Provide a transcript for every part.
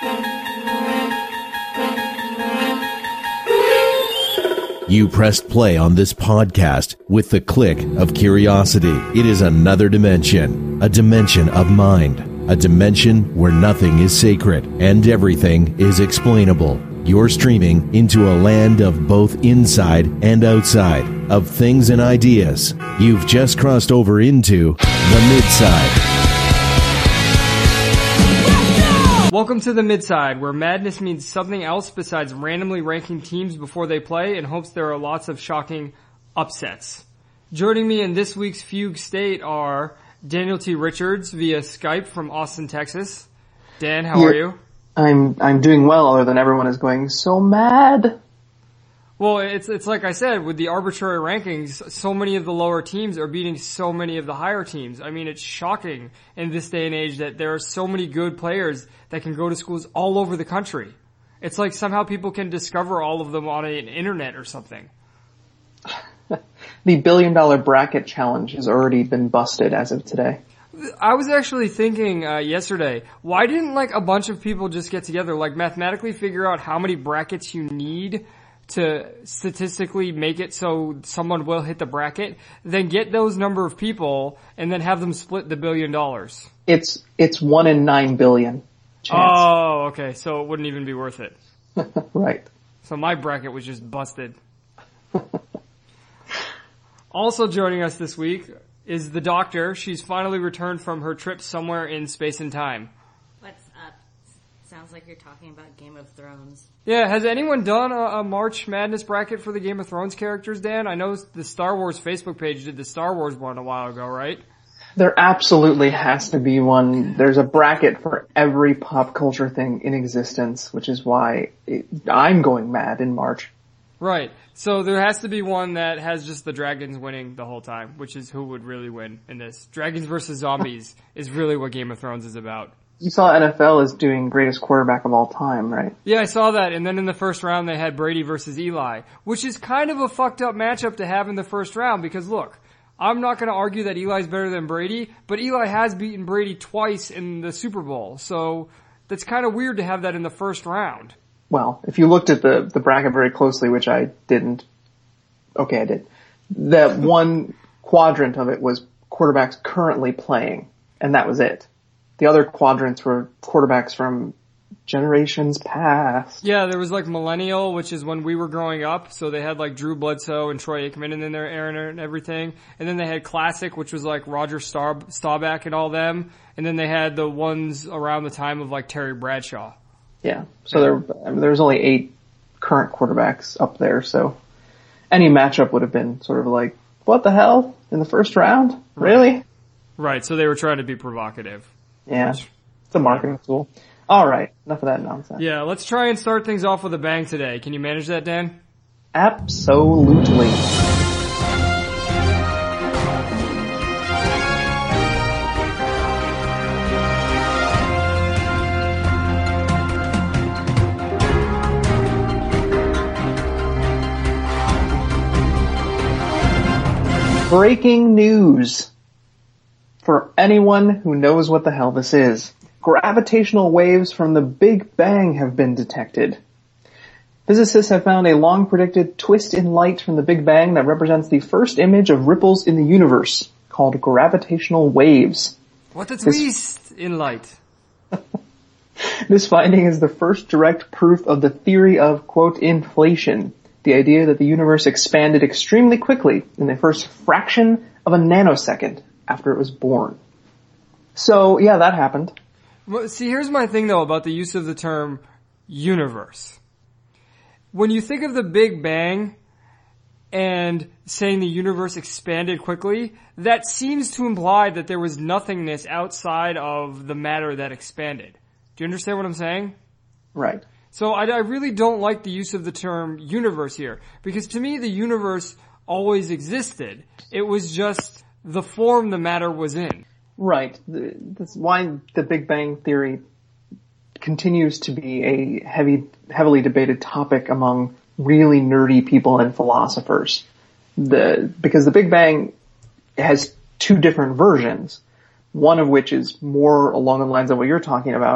You pressed play on this podcast with the click of curiosity. It is another dimension, a dimension of mind, a dimension where nothing is sacred and everything is explainable. You're streaming into a land of both inside and outside, of things and ideas. You've just crossed over into the Midside. Welcome to the Midside, where madness means something else besides randomly ranking teams before they play in hopes there are lots of shocking upsets. Joining me in this week's Fugue State are Daniel T. Richards via Skype from Austin, Texas. Dan, how are you? I'm doing well, other than everyone is going so mad. Well, it's like I said, with the arbitrary rankings, so many of the lower teams are beating so many of the higher teams. I mean, it's shocking in this day and age that there are so many good players that can go to schools all over the country. It's like somehow people can discover all of them on an internet or something. The $1 billion bracket challenge has already been busted as of today. I was actually thinking yesterday, why didn't like a bunch of people just get together, like mathematically figure out how many brackets you need to statistically make it so someone will hit the bracket, then get those number of people and then have them split the $1 billion. It's 1 in 9 billion chance. Oh, okay. So it wouldn't even be worth it. Right. So my bracket was just busted. Also joining us this week is the doctor. She's finally returned from her trip somewhere in space and time. What's up? Sounds like you're talking about Game of Thrones. Yeah, has anyone done a March Madness bracket for the Game of Thrones characters, Dan? I know the Star Wars Facebook page did the Star Wars one a while ago, right? There absolutely has to be one. There's a bracket for every pop culture thing in existence, which is why I'm going mad in March. Right. So there has to be one that has just the dragons winning the whole time, which is who would really win in this. Dragons versus zombies is really what Game of Thrones is about. You saw NFL is doing greatest quarterback of all time, right? Yeah, I saw that. And then in the first round they had Brady versus Eli, which is kind of a fucked up matchup to have in the first round because look, I'm not going to argue that Eli's better than Brady, but Eli has beaten Brady twice in the Super Bowl. So that's kind of weird to have that in the first round. Well, if you looked at the bracket very closely, which I didn't. Okay, I did. That one quadrant of it was quarterbacks currently playing, and that was it. The other quadrants were quarterbacks from generations past. Yeah, there was like millennial, which is when we were growing up, so they had like Drew Bledsoe and Troy Aikman in there, Aaron and everything. And then they had classic, which was like Roger Staubach and all them. And then they had the ones around the time of like Terry Bradshaw. Yeah, so there was only 8 current quarterbacks up there, so any matchup would have been sort of like, what the hell? In the first round? Really? Right, so they were trying to be provocative. Yeah, it's a marketing tool. Alright, enough of that nonsense. Yeah, let's try and start things off with a bang today. Can you manage that, Dan? Absolutely. Breaking news. For anyone who knows what the hell this is, gravitational waves from the Big Bang have been detected. Physicists have found a long-predicted twist in light from the Big Bang that represents the first image of ripples in the universe, called gravitational waves. What a twist in light. This finding is the first direct proof of the theory of, quote, inflation, the idea that the universe expanded extremely quickly in the first fraction of a nanosecond after it was born. So, yeah, that happened. Well, see, here's my thing, though, about the use of the term universe. When you think of the Big Bang and saying the universe expanded quickly, that seems to imply that there was nothingness outside of the matter that expanded. Do you understand what I'm saying? Right. So I really don't like the use of the term universe here, because to me the universe always existed. It was just the form the matter was in. Right. That's why the Big Bang Theory continues to be a heavily debated topic among really nerdy people and philosophers. Because the Big Bang has 2 different versions, one of which is more along the lines of what you're talking about,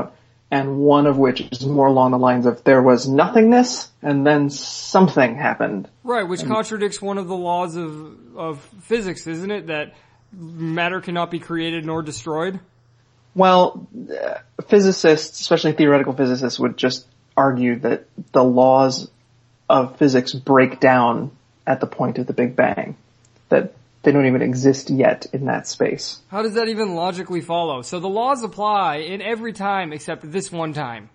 and one of which is more along the lines of there was nothingness and then something happened. Right, which contradicts one of the laws of physics, isn't it? That matter cannot be created nor destroyed? Well, physicists, especially theoretical physicists, would just argue that the laws of physics break down at the point of the Big Bang. That they don't even exist yet in that space. How does that even logically follow? So the laws apply in every time except this one time.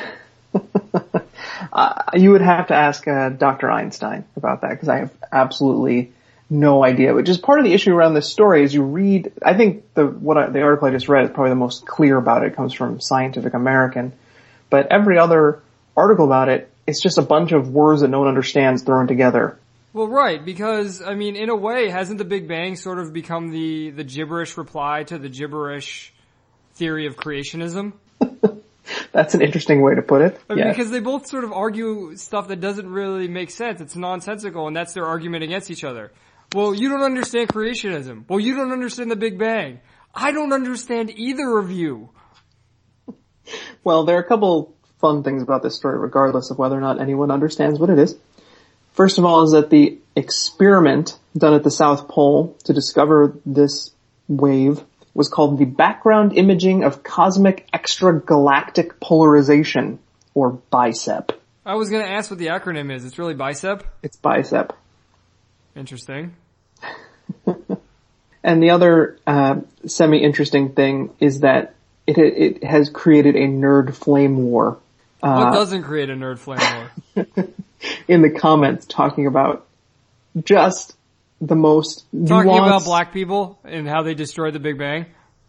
You would have to ask Dr. Einstein about that, because I have absolutely no idea. Which is part of the issue around this story is you read, I think the article I just read is probably the most clear about it. It comes from Scientific American. But every other article about it, it's just a bunch of words that no one understands thrown together. Well, right, because, I mean, in a way, hasn't the Big Bang sort of become the gibberish reply to the gibberish theory of creationism? That's an interesting way to put it. I mean, because they both sort of argue stuff that doesn't really make sense. It's nonsensical, and that's their argument against each other. Well, you don't understand creationism. Well, you don't understand the Big Bang. I don't understand either of you. Well, there are a couple fun things about this story, regardless of whether or not anyone understands what it is. First of all is that the experiment done at the South Pole to discover this wave was called the Background Imaging of Cosmic Extragalactic Polarization, or BICEP. I was going to ask what the acronym is. It's really BICEP? It's BICEP. Interesting. And the other semi-interesting thing is that it has created a nerd flame war. What doesn't create a nerd flame war? In the comments talking about just the most Talking nuanced... about black people and how they destroyed the Big Bang?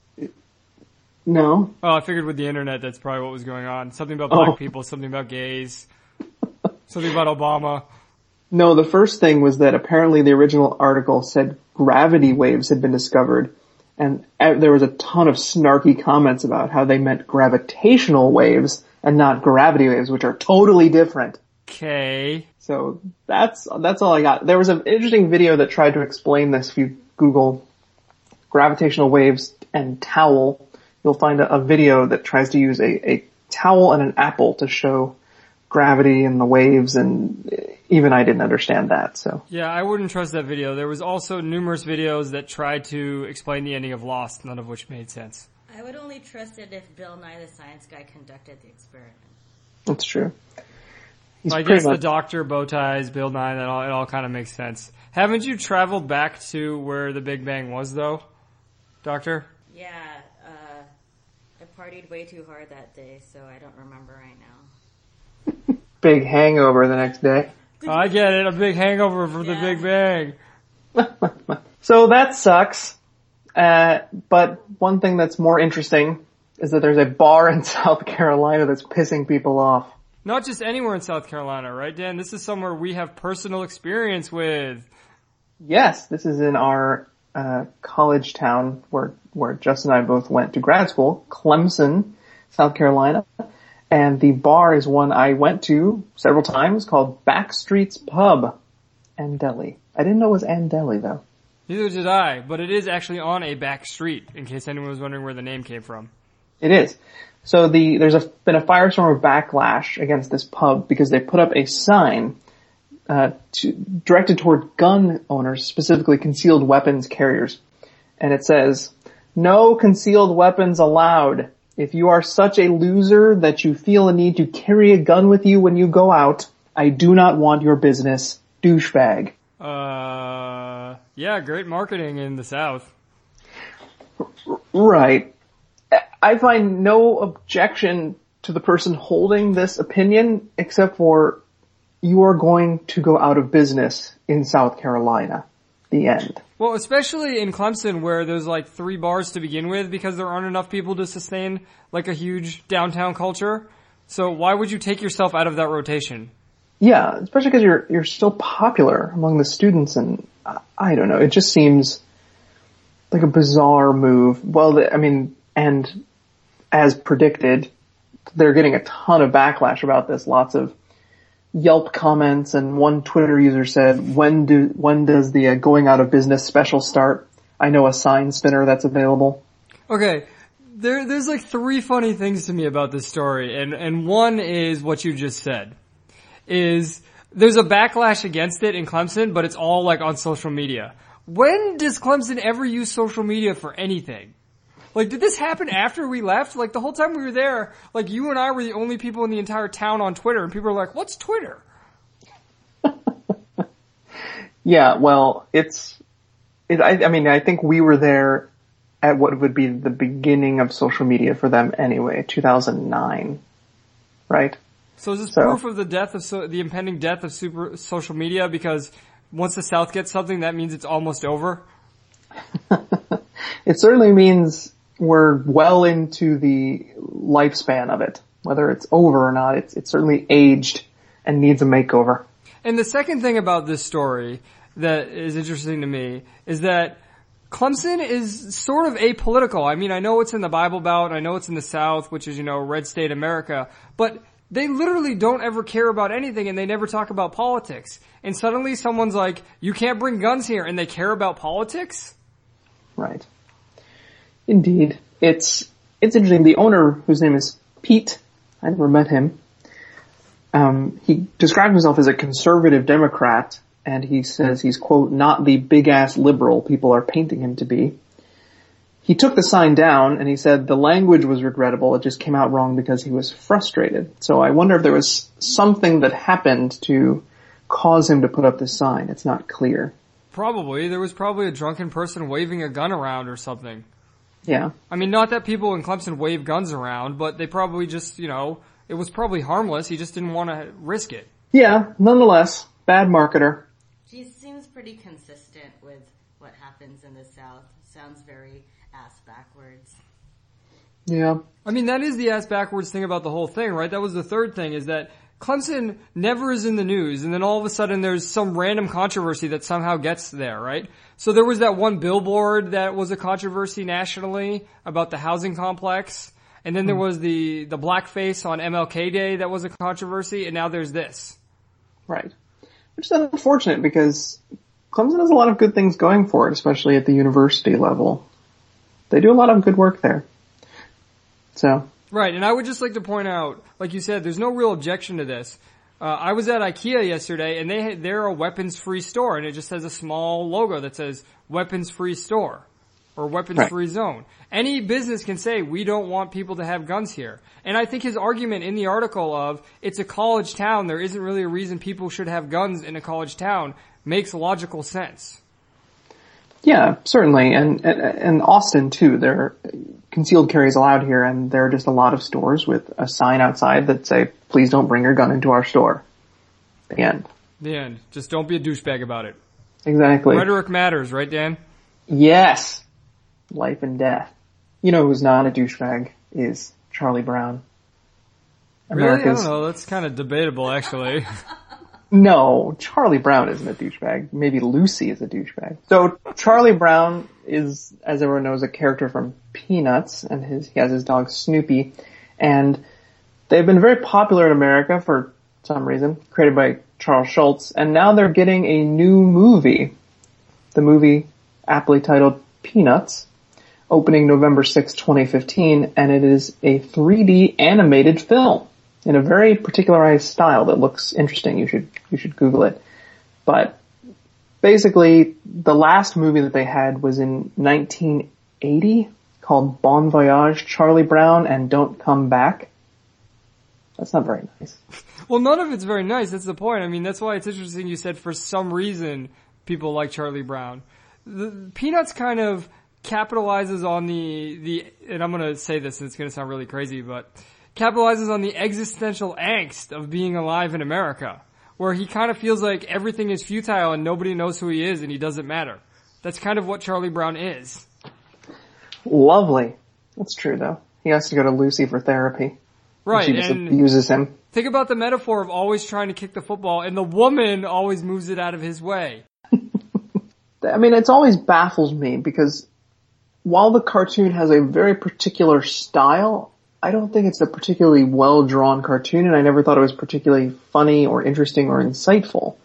No. Oh, I figured with the internet that's probably what was going on. Something about black people, something about gays, something about Obama. No, the first thing was that apparently the original article said gravity waves had been discovered, and there was a ton of snarky comments about how they meant gravitational waves and not gravity waves, which are totally different. Okay. So that's all I got. There was an interesting video that tried to explain this. If you Google gravitational waves and towel, you'll find a video that tries to use a towel and an apple to show gravity and the waves, and even I didn't understand that, so. Yeah, I wouldn't trust that video. There was also numerous videos that tried to explain the ending of Lost, none of which made sense. I would only trust it if Bill Nye the Science Guy conducted the experiment. That's true. I guess the doctor, bow ties, Bill Nye, it all kind of makes sense. Haven't you traveled back to where the Big Bang was, though, Doctor? Yeah, I partied way too hard that day, so I don't remember right now. Big hangover the next day. I get it, a big hangover for the Big Bang. So that sucks. But one thing that's more interesting is that there's a bar in South Carolina that's pissing people off. Not just anywhere in South Carolina, right, Dan? This is somewhere we have personal experience with. Yes, this is in our college town where Justin and I both went to grad school, Clemson, South Carolina. And the bar is one I went to several times called Backstreet's Pub and Deli. I didn't know it was Andeli though. Neither did I, but it is actually on a back street, in case anyone was wondering where the name came from. It is. So there's been a firestorm of backlash against this pub because they put up a sign directed toward gun owners, specifically concealed weapons carriers. And it says, "No concealed weapons allowed. If you are such a loser that you feel a need to carry a gun with you when you go out, I do not want your business, douchebag." Yeah, great marketing in the South. Right. I find no objection to the person holding this opinion, except for you are going to go out of business in South Carolina. The end. Well, especially in Clemson where there's like 3 bars to begin with because there aren't enough people to sustain like a huge downtown culture. So why would you take yourself out of that rotation? Yeah, especially because you're still popular among the students, and I don't know, it just seems like a bizarre move. Well, and as predicted, they're getting a ton of backlash about this. Lots of Yelp comments, and one Twitter user said, when does the going out of business special start? I know a sign spinner that's available. Okay, There's like three funny things to me about this story, and one is what you just said. Is there's a backlash against it in Clemson, but it's all like on social media. When does Clemson ever use social media for anything? Like, did this happen after we left? Like, the whole time we were there, like, you and I were the only people in the entire town on Twitter, and people were like, what's Twitter? Yeah, well, I think we were there at what would be the beginning of social media for them anyway, 2009, right? So is this proof of the death of the impending death of social media? Because once the South gets something, that means it's almost over? It certainly means we're well into the lifespan of it. Whether it's over or not, it's certainly aged and needs a makeover. And the second thing about this story that is interesting to me is that Clemson is sort of apolitical. I mean, I know it's in the Bible Belt, I know it's in the South, which is, red state America, but they literally don't ever care about anything and they never talk about politics. And suddenly someone's like, you can't bring guns here, and they care about politics? Right. Indeed. It's interesting. The owner, whose name is Pete, I never met him, he describes himself as a conservative Democrat, and he says he's, quote, not the big-ass liberal people are painting him to be. He took the sign down, and he said the language was regrettable, it just came out wrong because he was frustrated. So I wonder if there was something that happened to cause him to put up this sign. It's not clear. Probably. There was probably a drunken person waving a gun around or something. Yeah. I mean, not that people in Clemson wave guns around, but they probably just, it was probably harmless. He just didn't want to risk it. Yeah, nonetheless, bad marketer. She seems pretty consistent with what happens in the South. Sounds very ass backwards. Yeah. I mean, that is the ass backwards thing about the whole thing, right? That was the third thing, is that Clemson never is in the news, and then all of a sudden there's some random controversy that somehow gets there, right? So there was that one billboard that was a controversy nationally about the housing complex, and then there was the blackface on MLK Day that was a controversy, and now there's this. Right. Which is unfortunate because Clemson has a lot of good things going for it, especially at the university level. They do a lot of good work there. So. Right, and I would just like to point out, like you said, there's no real objection to this. I was at IKEA yesterday, and they're a weapons-free store, and it just has a small logo that says weapons-free store or weapons-free zone. Any business can say, we don't want people to have guns here. And I think his argument in the article of, it's a college town, there isn't really a reason people should have guns in a college town, makes logical sense. Yeah, certainly. And Austin too, there are concealed carries allowed here, and there are just a lot of stores with a sign outside that say, please don't bring your gun into our store. The end. The end. Just don't be a douchebag about it. Exactly. Rhetoric matters, right, Dan? Yes. Life and death. You know who's not a douchebag is Charlie Brown. Really? I don't know. That's kind of debatable, actually. No, Charlie Brown isn't a douchebag. Maybe Lucy is a douchebag. So Charlie Brown is, as everyone knows, a character from Peanuts, and he has his dog Snoopy, and they've been very popular in America for some reason, created by Charles Schultz, and now they're getting a new movie. The movie, aptly titled Peanuts, opening November 6, 2015, and it is a 3D animated film in a very particularized style that looks interesting. You should Google it. But basically, the last movie that they had was in 1980 called Bon Voyage, Charlie Brown and Don't Come Back. That's not very nice. Well, none of it's very nice. That's the point. I mean, that's why it's interesting you said for some reason people like Charlie Brown. The Peanuts kind of capitalizes on the and I'm going to say this and it's going to sound really crazy, but capitalizes on the existential angst of being alive in America, where he kind of feels like everything is futile and nobody knows who he is and he doesn't matter. That's kind of what Charlie Brown is. Lovely. That's true, though. He has to go to Lucy for therapy. Right. She just abuses him. Think about the metaphor of always trying to kick the football and the woman always moves it out of his way. I mean, it always baffles me because while the cartoon has a very particular style, I don't think it's a particularly well-drawn cartoon, and I never thought it was particularly funny or interesting or insightful.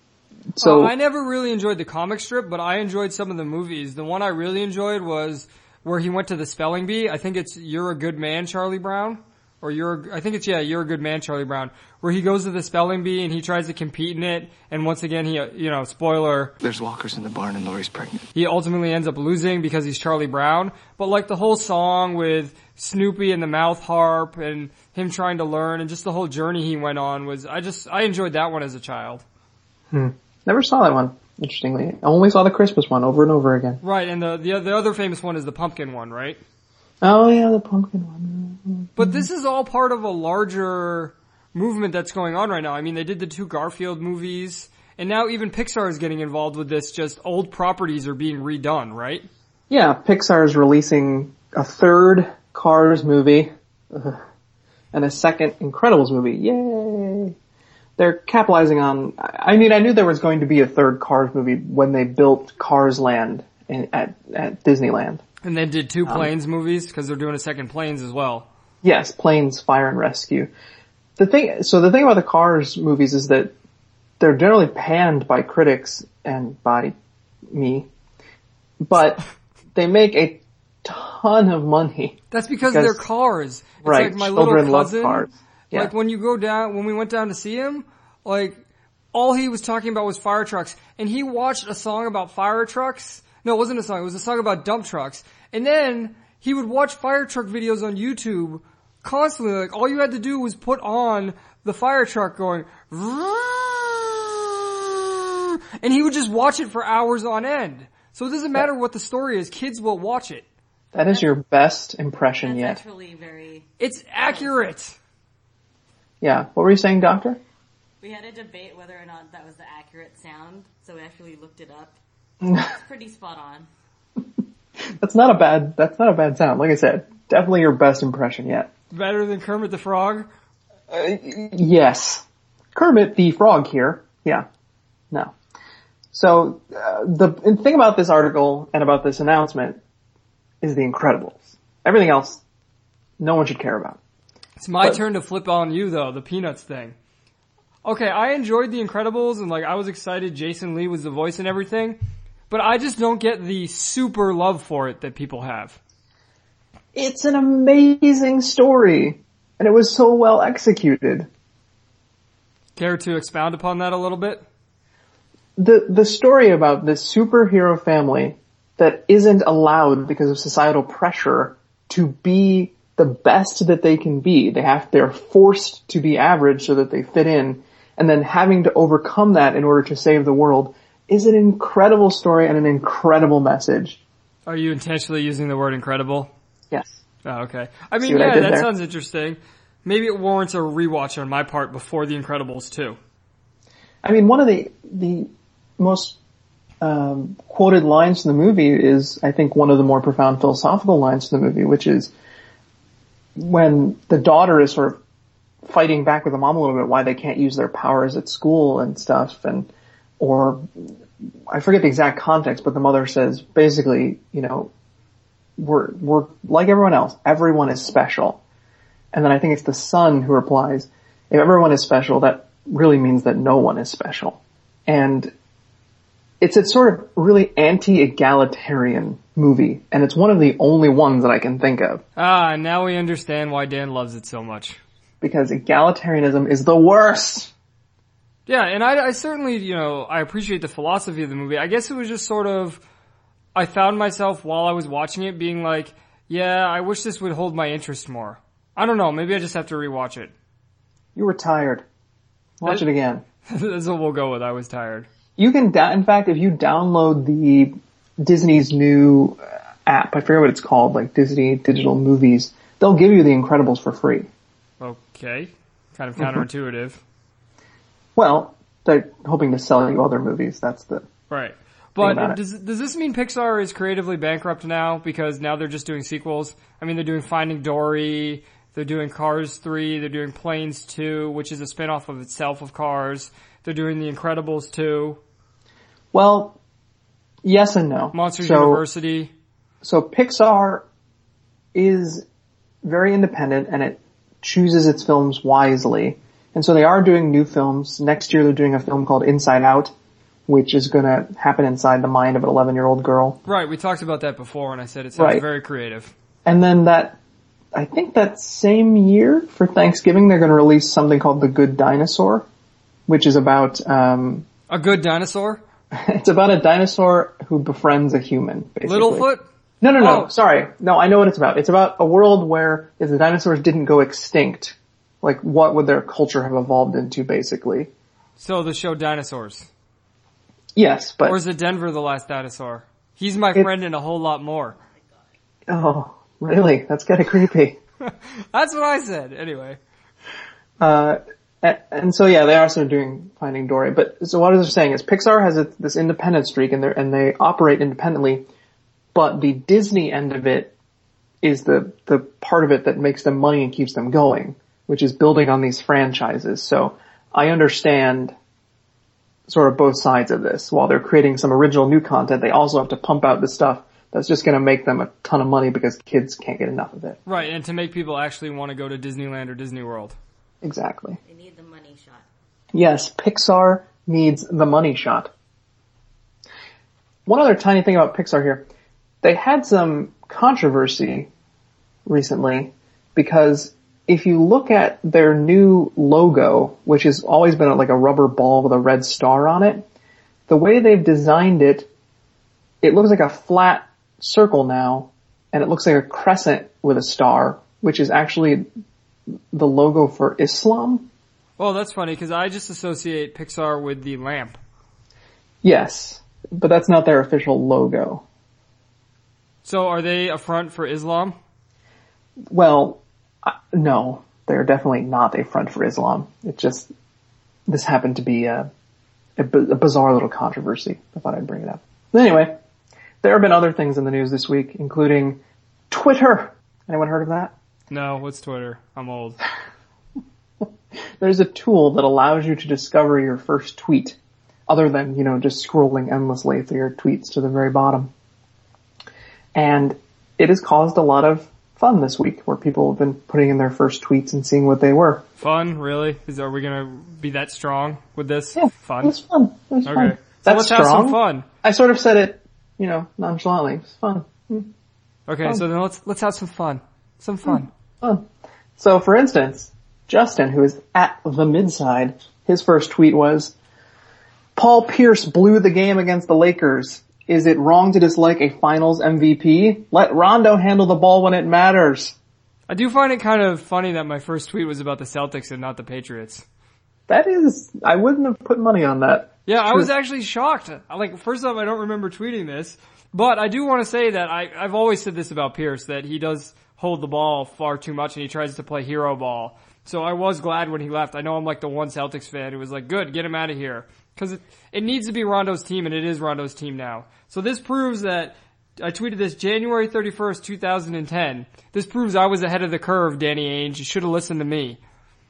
So I never really enjoyed the comic strip, but I enjoyed some of the movies. The one I really enjoyed was where he went to the spelling bee. I think it's You're a Good Man, Charlie Brown. Or You're a Good Man, Charlie Brown. Where he goes to the spelling bee and he tries to compete in it. And once again, he, spoiler. There's walkers in the barn and Lori's pregnant. He ultimately ends up losing because he's Charlie Brown. But like the whole song with Snoopy and the mouth harp and him trying to learn and just the whole journey he went on I enjoyed that one as a child. Never saw that one, interestingly. I only saw the Christmas one over and over again. Right, and the other famous one is the pumpkin one, right? Oh yeah, the pumpkin one. But this is all part of a larger movement that's going on right now. I mean, they did the 2 Garfield movies, and now even Pixar is getting involved with this, just old properties are being redone, right? Yeah, Pixar is releasing a 3rd Cars movie, and a 2nd Incredibles movie. Yay! They're capitalizing on, I mean, I knew there was going to be a 3rd Cars movie when they built Cars Land at Disneyland. And then did 2 Planes movies, because they're doing a 2nd Planes as well. Yes, Planes, Fire and Rescue. The thing about the Cars movies is that they're generally panned by critics and by me, but they make a ton of money. That's because they're cars. It's right, like my children little cousin, love cars. Yeah. Like when we went down to see him, like, all he was talking about was fire trucks, and he watched a song about fire trucks. No, it wasn't a song. It was a song about dump trucks. And then he would watch fire truck videos on YouTube constantly. Like, all you had to do was put on the fire truck going, and he would just watch it for hours on end. So it doesn't matter what the story is. Kids will watch it. That is your best impression yet. That's actually very... It's accurate. Yeah. What were you saying, Doctor? We had a debate whether or not that was the accurate sound, so we actually looked it up. It's pretty spot on. That's not a bad sound. Like I said, definitely your best impression yet. Better than Kermit the Frog? Yes. Kermit the Frog here. Yeah. No. So, the thing about this article and about this announcement is The Incredibles. Everything else, no one should care about. It's my turn to flip on you though, the Peanuts thing. Okay, I enjoyed The Incredibles and I was excited Jason Lee was the voice and everything. But I just don't get the super love for it that people have. It's an amazing story, and it was so well executed. Care to expound upon that a little bit? The story about this superhero family that isn't allowed because of societal pressure to be the best that they can be. They're forced to be average so that they fit in, and then having to overcome that in order to save the world is an incredible story and an incredible message. Are you intentionally using the word incredible? Yes. Oh, okay. I mean, yeah, that sounds interesting. Maybe it warrants a rewatch on my part before The Incredibles 2. I mean, one of the most quoted lines in the movie is, I think, one of the more profound philosophical lines in the movie, which is when the daughter is sort of fighting back with the mom a little bit why they can't use their powers at school and stuff, or I forget the exact context, but the mother says basically, we're like everyone else. Everyone is special. And then I think it's the son who replies, if everyone is special, that really means that no one is special. And it's a sort of really anti-egalitarian movie, and it's one of the only ones that I can think of. Ah, now we understand why Dan loves it so much. Because egalitarianism is the worst. Yeah, and I certainly, I appreciate the philosophy of the movie. I guess it was just sort of, I found myself while I was watching it being like, yeah, I wish this would hold my interest more. I don't know, maybe I just have to rewatch it. You were tired. Watch it again. That's what we'll go with, I was tired. You can, in fact, if you download the Disney's new app, I forget what it's called, like Disney Digital Movies, they'll give you The Incredibles for free. Okay. Kind of counterintuitive. Well, they're hoping to sell you other movies. That's the right. But does this mean Pixar is creatively bankrupt now because now they're just doing sequels? I mean, they're doing Finding Dory, they're doing Cars 3, they're doing Planes 2, which is a spin-off of itself of Cars. They're doing The Incredibles 2. Well, yes and no. Monsters University. So Pixar is very independent and it chooses its films wisely. And so they are doing new films. Next year they're doing a film called Inside Out, which is going to happen inside the mind of an 11-year-old girl. Right, we talked about that before, and I said it sounds very creative. And then I think that same year for Thanksgiving, they're going to release something called The Good Dinosaur, which is about, a good dinosaur? It's about a dinosaur who befriends a human, basically. Littlefoot? No, sorry. No, I know what it's about. It's about a world where if the dinosaurs didn't go extinct, like what would their culture have evolved into, basically? So the show Dinosaurs. Yes, but... Or is it Denver the Last Dinosaur? He's my friend and a whole lot more. Oh, really? That's kind of creepy. That's what I said, anyway. And so yeah, they are sort of doing Finding Dory. But so what I was saying is Pixar has this independent streak and they operate independently, but the Disney end of it is the part of it that makes them money and keeps them going, which is building on these franchises. So I understand sort of both sides of this. While they're creating some original new content, they also have to pump out the stuff that's just going to make them a ton of money because kids can't get enough of it. Right, and to make people actually want to go to Disneyland or Disney World. Exactly. They need the money shot. Yes, Pixar needs the money shot. One other tiny thing about Pixar here. They had some controversy recently because if you look at their new logo, which has always been like a rubber ball with a red star on it, the way they've designed it, it looks like a flat circle now, and it looks like a crescent with a star, which is actually the logo for Islam. Well, that's funny because I just associate Pixar with the lamp. Yes, but that's not their official logo. So are they a front for Islam? Well, no, they're definitely not a front for Islam. This happened to be a bizarre little controversy. I thought I'd bring it up. Anyway, there have been other things in the news this week, including Twitter. Anyone heard of that? No, what's Twitter? I'm old. There's a tool that allows you to discover your first tweet, other than, just scrolling endlessly through your tweets to the very bottom. And it has caused a lot of fun this week, where people have been putting in their first tweets and seeing what they were. Fun? Really? Are we gonna be that strong with this? Yeah, fun? It was fun. It was okay. fun. So That's let's strong. have some fun. I sort of said it, nonchalantly. It was fun. Okay, fun. so then let's have some fun. Some fun. Fun. So, for instance, Justin, who is at the midside, his first tweet was, Paul Pierce blew the game against the Lakers. Is it wrong to dislike a finals MVP? Let Rondo handle the ball when it matters. I do find it kind of funny that my first tweet was about the Celtics and not the Patriots. I wouldn't have put money on that. Yeah, I was actually shocked. First off, I don't remember tweeting this, but I do want to say that I've always said this about Pierce, that he does hold the ball far too much and he tries to play hero ball. So I was glad when he left. I know I'm like the one Celtics fan who was like, good, get him out of here. Cause it needs to be Rondo's team, and it is Rondo's team now. So this proves that, I tweeted this January 31st, 2010. This proves I was ahead of the curve, Danny Ainge. You should have listened to me.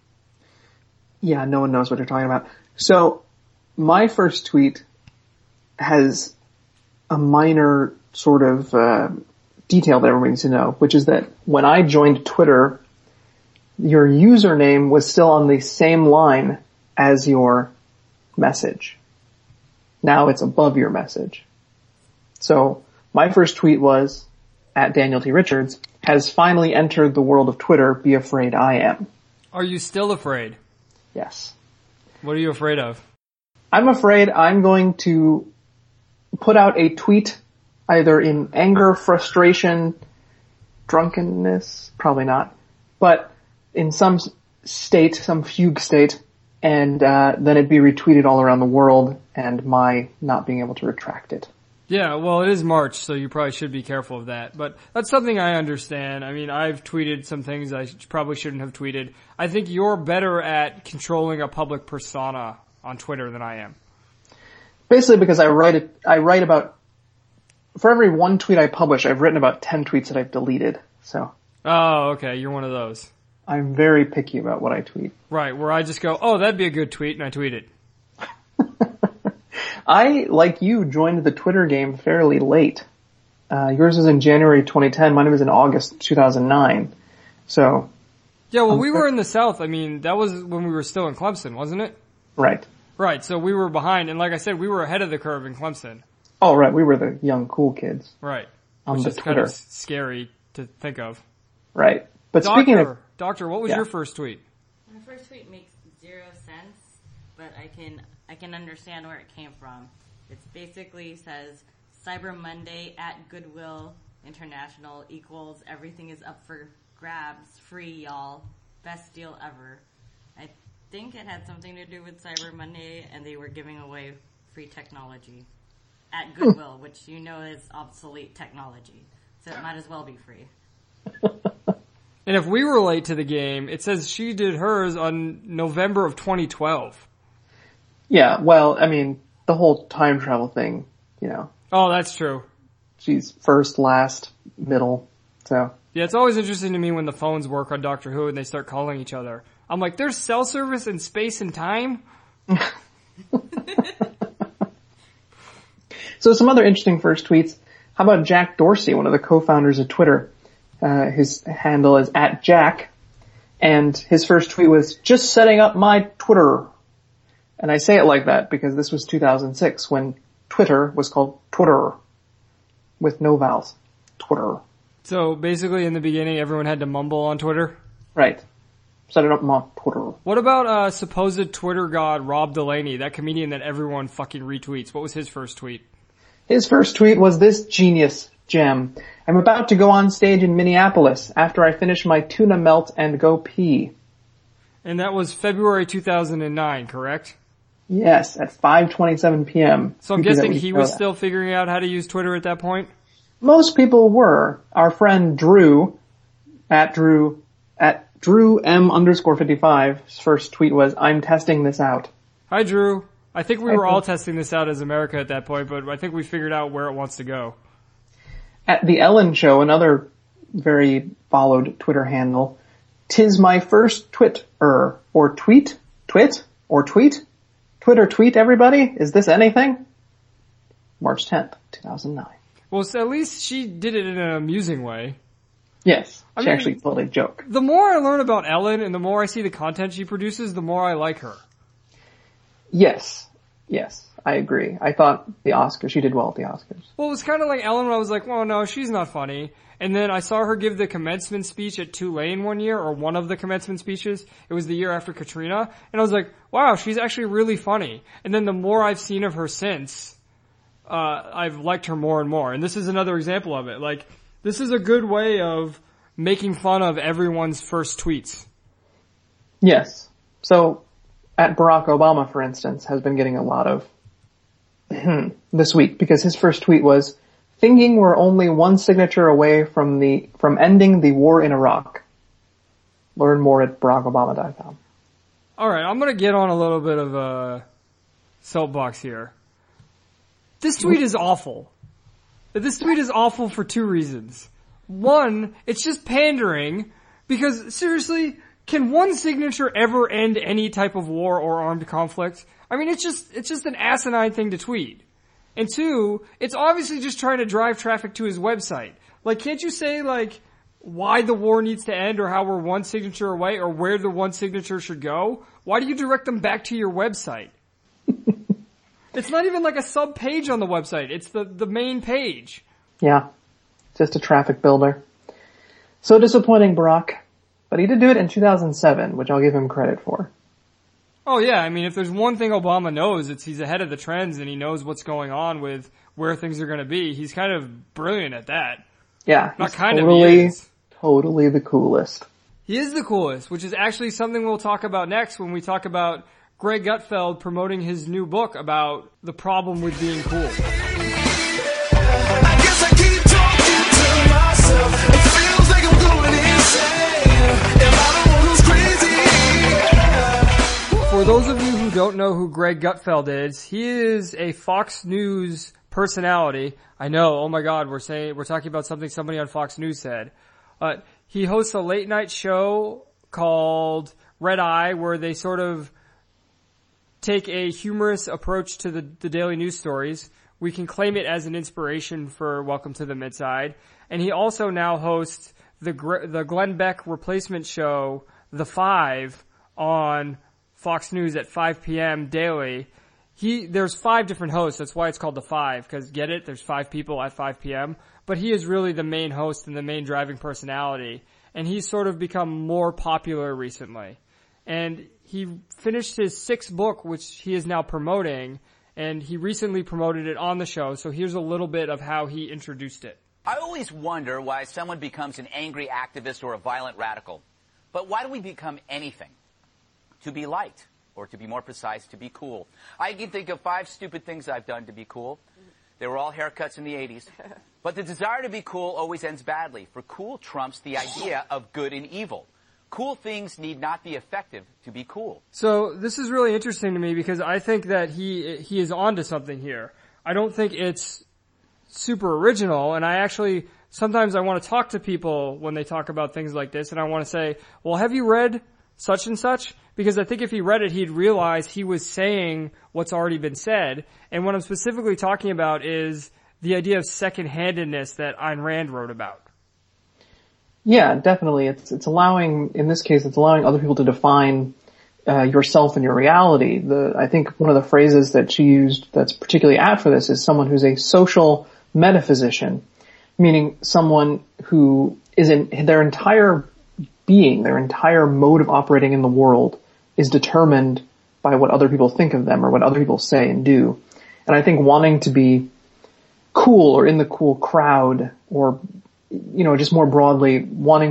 Yeah, no one knows what you're talking about. So, my first tweet has a minor sort of detail that everybody needs to know, which is that when I joined Twitter, your username was still on the same line as your message. Now it's above your message. So, my first tweet was, at Daniel T. Richards, has finally entered the world of Twitter, be afraid I am. Are you still afraid? Yes. What are you afraid of? I'm afraid I'm going to put out a tweet either in anger, frustration, drunkenness, probably not, but in some state, some fugue state, and then it'd be retweeted all around the world and my not being able to retract it. Yeah, well, it is March, so you probably should be careful of that. But that's something I understand. I mean, I've tweeted some things I probably shouldn't have tweeted. I think you're better at controlling a public persona on Twitter than I am. Basically because I write about, for every one tweet I publish, I've written about 10 tweets that I've deleted, so. Oh, okay, you're one of those. I'm very picky about what I tweet. Right, where I just go, oh, that'd be a good tweet, and I tweet it. I, like you, joined the Twitter game fairly late. Yours was in January 2010, mine was in August 2009. So. Yeah, well, we were in the South. I mean, that was when we were still in Clemson, wasn't it? Right. Right, so we were behind, and like I said, we were ahead of the curve in Clemson. Oh, right. We were the young, cool kids. Right. On Which the is Twitter. kind of scary to think of. Right. But speaking of... Doctor, what was Yeah. your first tweet? My first tweet makes zero sense, but I can understand where it came from. It basically says Cyber Monday at Goodwill International equals everything is up for grabs, free y'all, best deal ever. I think it had something to do with Cyber Monday, and they were giving away free technology at Goodwill, which you know is obsolete technology, so it might as well be free. And if we were late to the game, it says she did hers on November of 2012. Yeah, well, I mean, the whole time travel thing, you know. Oh, that's true. She's first, last, middle, so. Yeah, it's always interesting to me when the phones work on Doctor Who and they start calling each other. I'm like, there's cell service in space and time? So some other interesting first tweets. How about Jack Dorsey, one of the co-founders of Twitter? His handle is @Jack, and his first tweet was, just setting up my Twitter. And I say it like that because this was 2006 when Twitter was called Twitter, with no vowels. Twitter. So basically in the beginning everyone had to mumble on Twitter? Right. Setting up my Twitter. What about supposed Twitter god Rob Delaney, that comedian that everyone fucking retweets? What was his first tweet? His first tweet was this genius gem. I'm about to go on stage in Minneapolis after I finish my tuna melt and go pee. And that was February 2009, correct? Yes, at 5:27 p.m. So I'm Creepy that guessing we he know was that. still figuring out how to use Twitter at that point? Most people were. Our friend Drew, at Drew M_55, first tweet was, I'm testing this out. Hi, Drew. I think we were Hi, all Drew. testing this out as America at that point, but I think we figured out where it wants to go. At The Ellen Show, another very followed Twitter handle, tis my first Twitter, or tweet, Twitter tweet, everybody? Is this anything? March 10th, 2009. Well, so at least she did it in an amusing way. Yes, I she mean- actually told a joke. The more I learn about Ellen and the more I see the content she produces, the more I like her. Yes, I agree. I thought the Oscars, she did well at the Oscars. Well, it was kind of like Ellen where I was like, well, no, she's not funny. And then I saw her give the commencement speech at Tulane one year, or one of the commencement speeches. It was the year after Katrina. And I was like, wow, she's actually really funny. And then the more I've seen of her since, I've liked her more and more. And this is another example of it. Like, this is a good way of making fun of everyone's first tweets. Yes. So, at Barack Obama, for instance, has been getting a lot of this week because his first tweet was, thinking we're only one signature away from ending the war in Iraq. Learn more at BarackObama.com. Alright, I'm gonna get on a little bit of a soapbox here. This tweet is awful. This tweet is awful for two reasons. One, it's just pandering, because seriously, can one signature ever end any type of war or armed conflict? I mean, it's just an asinine thing to tweet. And two, it's obviously just trying to drive traffic to his website. Like, can't you say, like, why the war needs to end or how we're one signature away or where the one signature should go? Why do you direct them back to your website? It's not even like a sub page on the website. It's the main page. Yeah. Just a traffic builder. So disappointing, Barack. But he did do it in 2007, which I'll give him credit for. Oh yeah, I mean, if there's one thing Obama knows, it's he's ahead of the trends and he knows what's going on with where things are going to be. He's kind of brilliant at that. Yeah. Not he's kind of, he is. Totally the coolest. He is the coolest, which is actually something we'll talk about next when we talk about Greg Gutfeld promoting his new book about the problem with being cool. I guess I keep talking to myself. It feels like I'm going insane. Am I the one who's crazy? For those of you who don't know who Greg Gutfeld is, he is a Fox News personality. I know, oh my god, we're talking about something somebody on Fox News said. He hosts a late night show called Red Eye where they sort of take a humorous approach to the daily news stories. We can claim it as an inspiration for Welcome to the Midside. And he also now hosts the Glenn Beck replacement show, The Five, on Fox News at 5 p.m. daily. There's 5 different hosts. That's why it's called The Five, because get it? There's 5 people at 5 p.m. But he is really the main host and the main driving personality. And he's sort of become more popular recently. And he finished his 6th book, which he is now promoting, and he recently promoted it on the show. So here's a little bit of how he introduced it. I always wonder why someone becomes an angry activist or a violent radical. But why do we become anything? To be liked, or to be more precise, to be cool. I can think of 5 stupid things I've done to be cool. They were all haircuts in the 80s. But the desire to be cool always ends badly, for cool trumps the idea of good and evil. Cool things need not be effective to be cool. So this is really interesting to me because I think that he is onto something here. I don't think it's super original, and sometimes I want to talk to people when they talk about things like this, and I want to say, well, have you read such and such? Because I think if he read it, he'd realize he was saying what's already been said. And what I'm specifically talking about is the idea of second-handedness that Ayn Rand wrote about. Yeah, definitely. It's allowing, in this case, it's allowing other people to define yourself and your reality. I think one of the phrases that she used that's particularly apt for this is someone who's a social metaphysician, meaning someone who is in their entire being, their entire mode of operating in the world is determined by what other people think of them or what other people say and do. And I think wanting to be cool or in the cool crowd or, just more broadly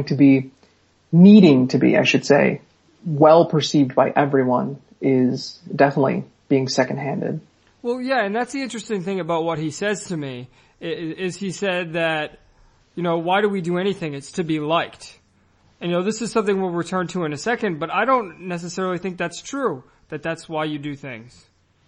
needing to be, I should say, well perceived by everyone is definitely being second-handed. Well, yeah, and that's the interesting thing about what he says to me, is he said that, why do we do anything? It's to be liked. And, this is something we'll return to in a second, but I don't necessarily think that's true, that that's why you do things.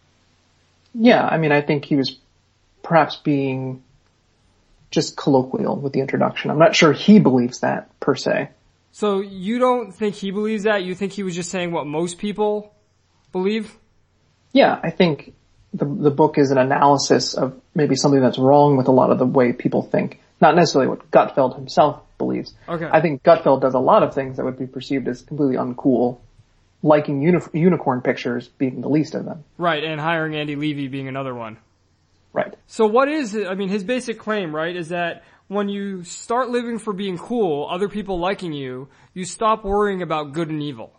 Yeah, I think he was perhaps being just colloquial with the introduction. I'm not sure he believes that, per se. So you don't think he believes that? You think he was just saying what most people believe? Yeah, I think the book is an analysis of maybe something that's wrong with a lot of the way people think. Not necessarily what Gutfeld himself believes. Okay. I think Gutfeld does a lot of things that would be perceived as completely uncool, liking unicorn pictures being the least of them. Right, and hiring Andy Levy being another one. Right. So what is it? His basic claim, right, is that when you start living for being cool, other people liking you, you stop worrying about good and evil.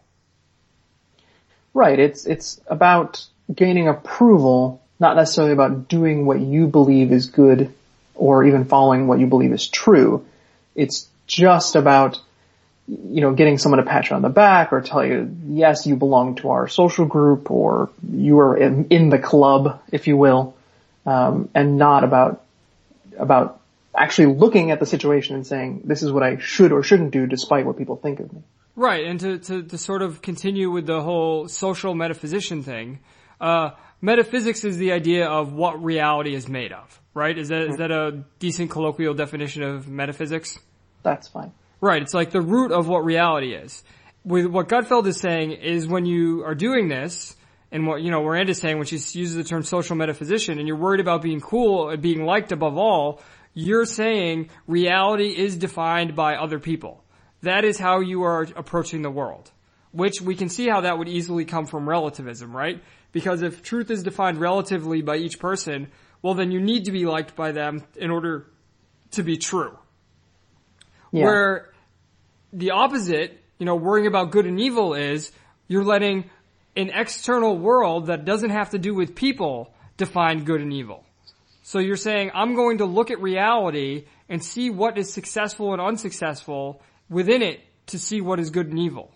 Right. It's about gaining approval, not necessarily about doing what you believe is good or even following what you believe is true. It's just about, getting someone to pat you on the back or tell you, yes, you belong to our social group or you are in the club, if you will, and not about actually looking at the situation and saying, this is what I should or shouldn't do despite what people think of me. Right, and to sort of continue with the whole social metaphysician thing, metaphysics is the idea of what reality is made of, right? Is that a decent colloquial definition of metaphysics? That's fine. Right, it's like the root of what reality is. With what Gutfeld is saying is when you are doing this, and what, Rand is saying when she uses the term social metaphysician, and you're worried about being cool and being liked above all, you're saying reality is defined by other people. That is how you are approaching the world. Which we can see how that would easily come from relativism, right? Because if truth is defined relatively by each person, well then you need to be liked by them in order to be true. Yeah. Where the opposite, worrying about good and evil is you're letting an external world that doesn't have to do with people define good and evil. So you're saying, I'm going to look at reality and see what is successful and unsuccessful within it to see what is good and evil.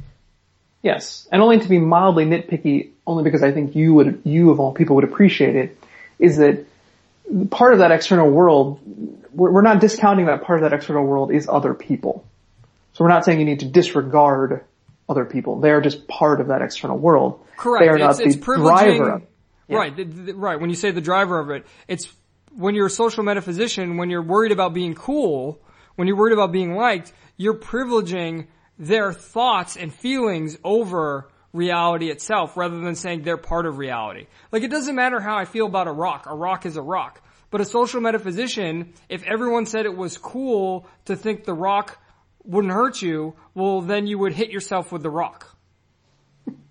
Yes, and only to be mildly nitpicky, only because I think you of all people would appreciate it, is that part of that external world, we're not discounting that part of that external world is other people. So we're not saying you need to disregard other people. They're just part of that external world. Correct. They are not the driver of it. Yeah. Right, right. When you say the driver of it, it's when you're a social metaphysician, when you're worried about being cool, when you're worried about being liked, you're privileging their thoughts and feelings over reality itself rather than saying they're part of reality. Like, it doesn't matter how I feel about a rock is a rock. But a social metaphysician, if everyone said it was cool to think the rock wouldn't hurt you, well then you would hit yourself with the rock.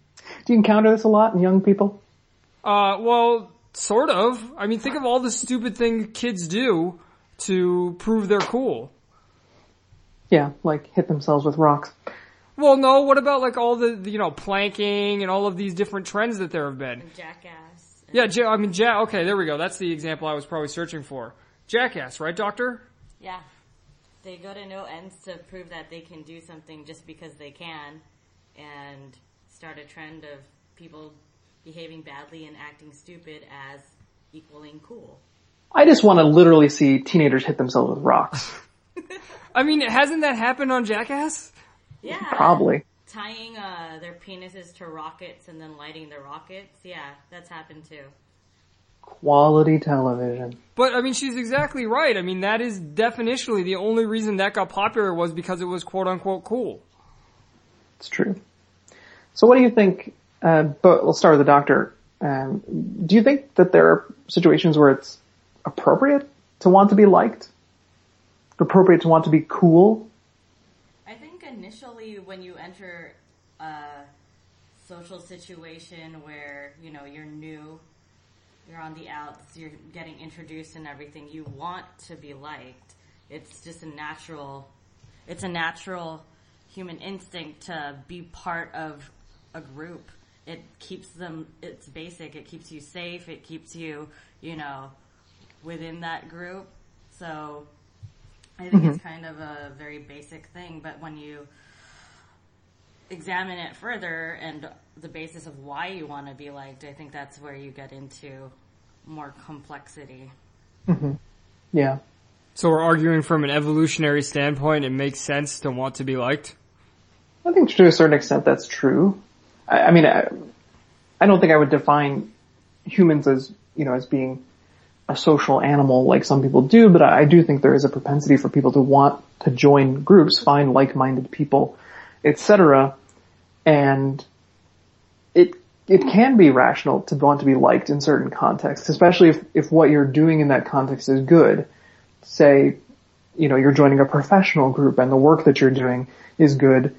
Do you encounter this a lot in young people? Well, sort of. I mean, think of all the stupid things kids do to prove they're cool. Yeah, like hit themselves with rocks. Well, no, what about like all the planking and all of these different trends that there have been? And Jackass. Yeah, okay, there we go. That's the example I was probably searching for. Jackass, right, Doctor? Yeah. They go to no ends to prove that they can do something just because they can, and start a trend of people behaving badly and acting stupid as equaling cool. I just want to literally see teenagers hit themselves with rocks. I mean, hasn't that happened on Jackass? Yeah. Probably. Tying their penises to rockets and then lighting the rockets. Yeah, that's happened too. Quality television. But, I mean, she's exactly right. I mean, that is definitionally the only reason that got popular was because it was quote-unquote cool. It's true. So what do you think, but we'll start with the doctor. Do you think that there are situations where it's appropriate to want to be liked? Appropriate to want to be cool? I think initially when you enter a social situation where, you're new, you're on the outs, you're getting introduced and everything, you want to be liked. It's just a natural human instinct to be part of a group. It keeps them, it's basic, it keeps you safe, it keeps you, within that group. So I think it's kind of a very basic thing, but when you examine it further and the basis of why you want to be liked, I think that's where you get into more complexity. Mm-hmm. Yeah. So we're arguing from an evolutionary standpoint, it makes sense to want to be liked? I think to a certain extent that's true. I mean, I don't think I would define humans as, as being a social animal like some people do, but I do think there is a propensity for people to want to join groups, find like-minded people, etc. And it can be rational to want to be liked in certain contexts, especially if what you're doing in that context is good. Say, you're joining a professional group and the work that you're doing is good.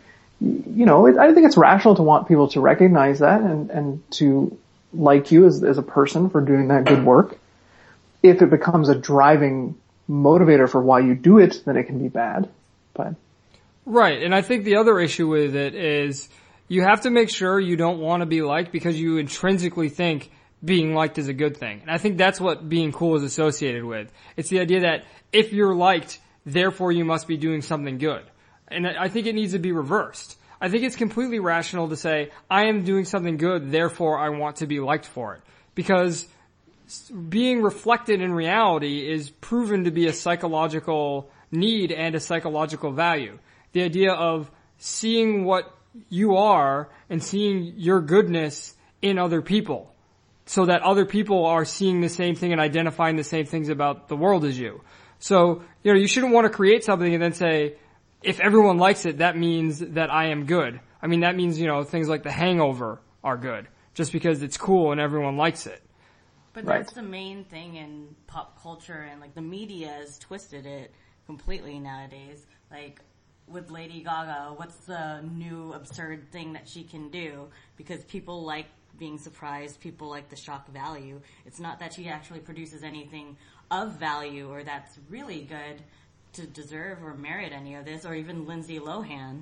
I think it's rational to want people to recognize that and to like you as a person for doing that good work. If it becomes a driving motivator for why you do it, then it can be bad. But right, and I think the other issue with it is you have to make sure you don't want to be liked because you intrinsically think being liked is a good thing. And I think that's what being cool is associated with. It's the idea that if you're liked, therefore you must be doing something good. And I think it needs to be reversed. I think it's completely rational to say, I am doing something good, therefore I want to be liked for it. Because being reflected in reality is proven to be a psychological need and a psychological value. The idea of seeing what you are and seeing your goodness in other people so that other people are seeing the same thing and identifying the same things about the world as you. So, you shouldn't want to create something and then say, if everyone likes it, that means that I am good. I mean, that means, things like The Hangover are good just because it's cool and everyone likes it. But that's the main thing in pop culture, and the media has twisted it completely nowadays. With Lady Gaga, what's the new absurd thing that she can do? Because people like being surprised, people like the shock value. It's not that she actually produces anything of value or that's really good to deserve or merit any of this, or even Lindsay Lohan.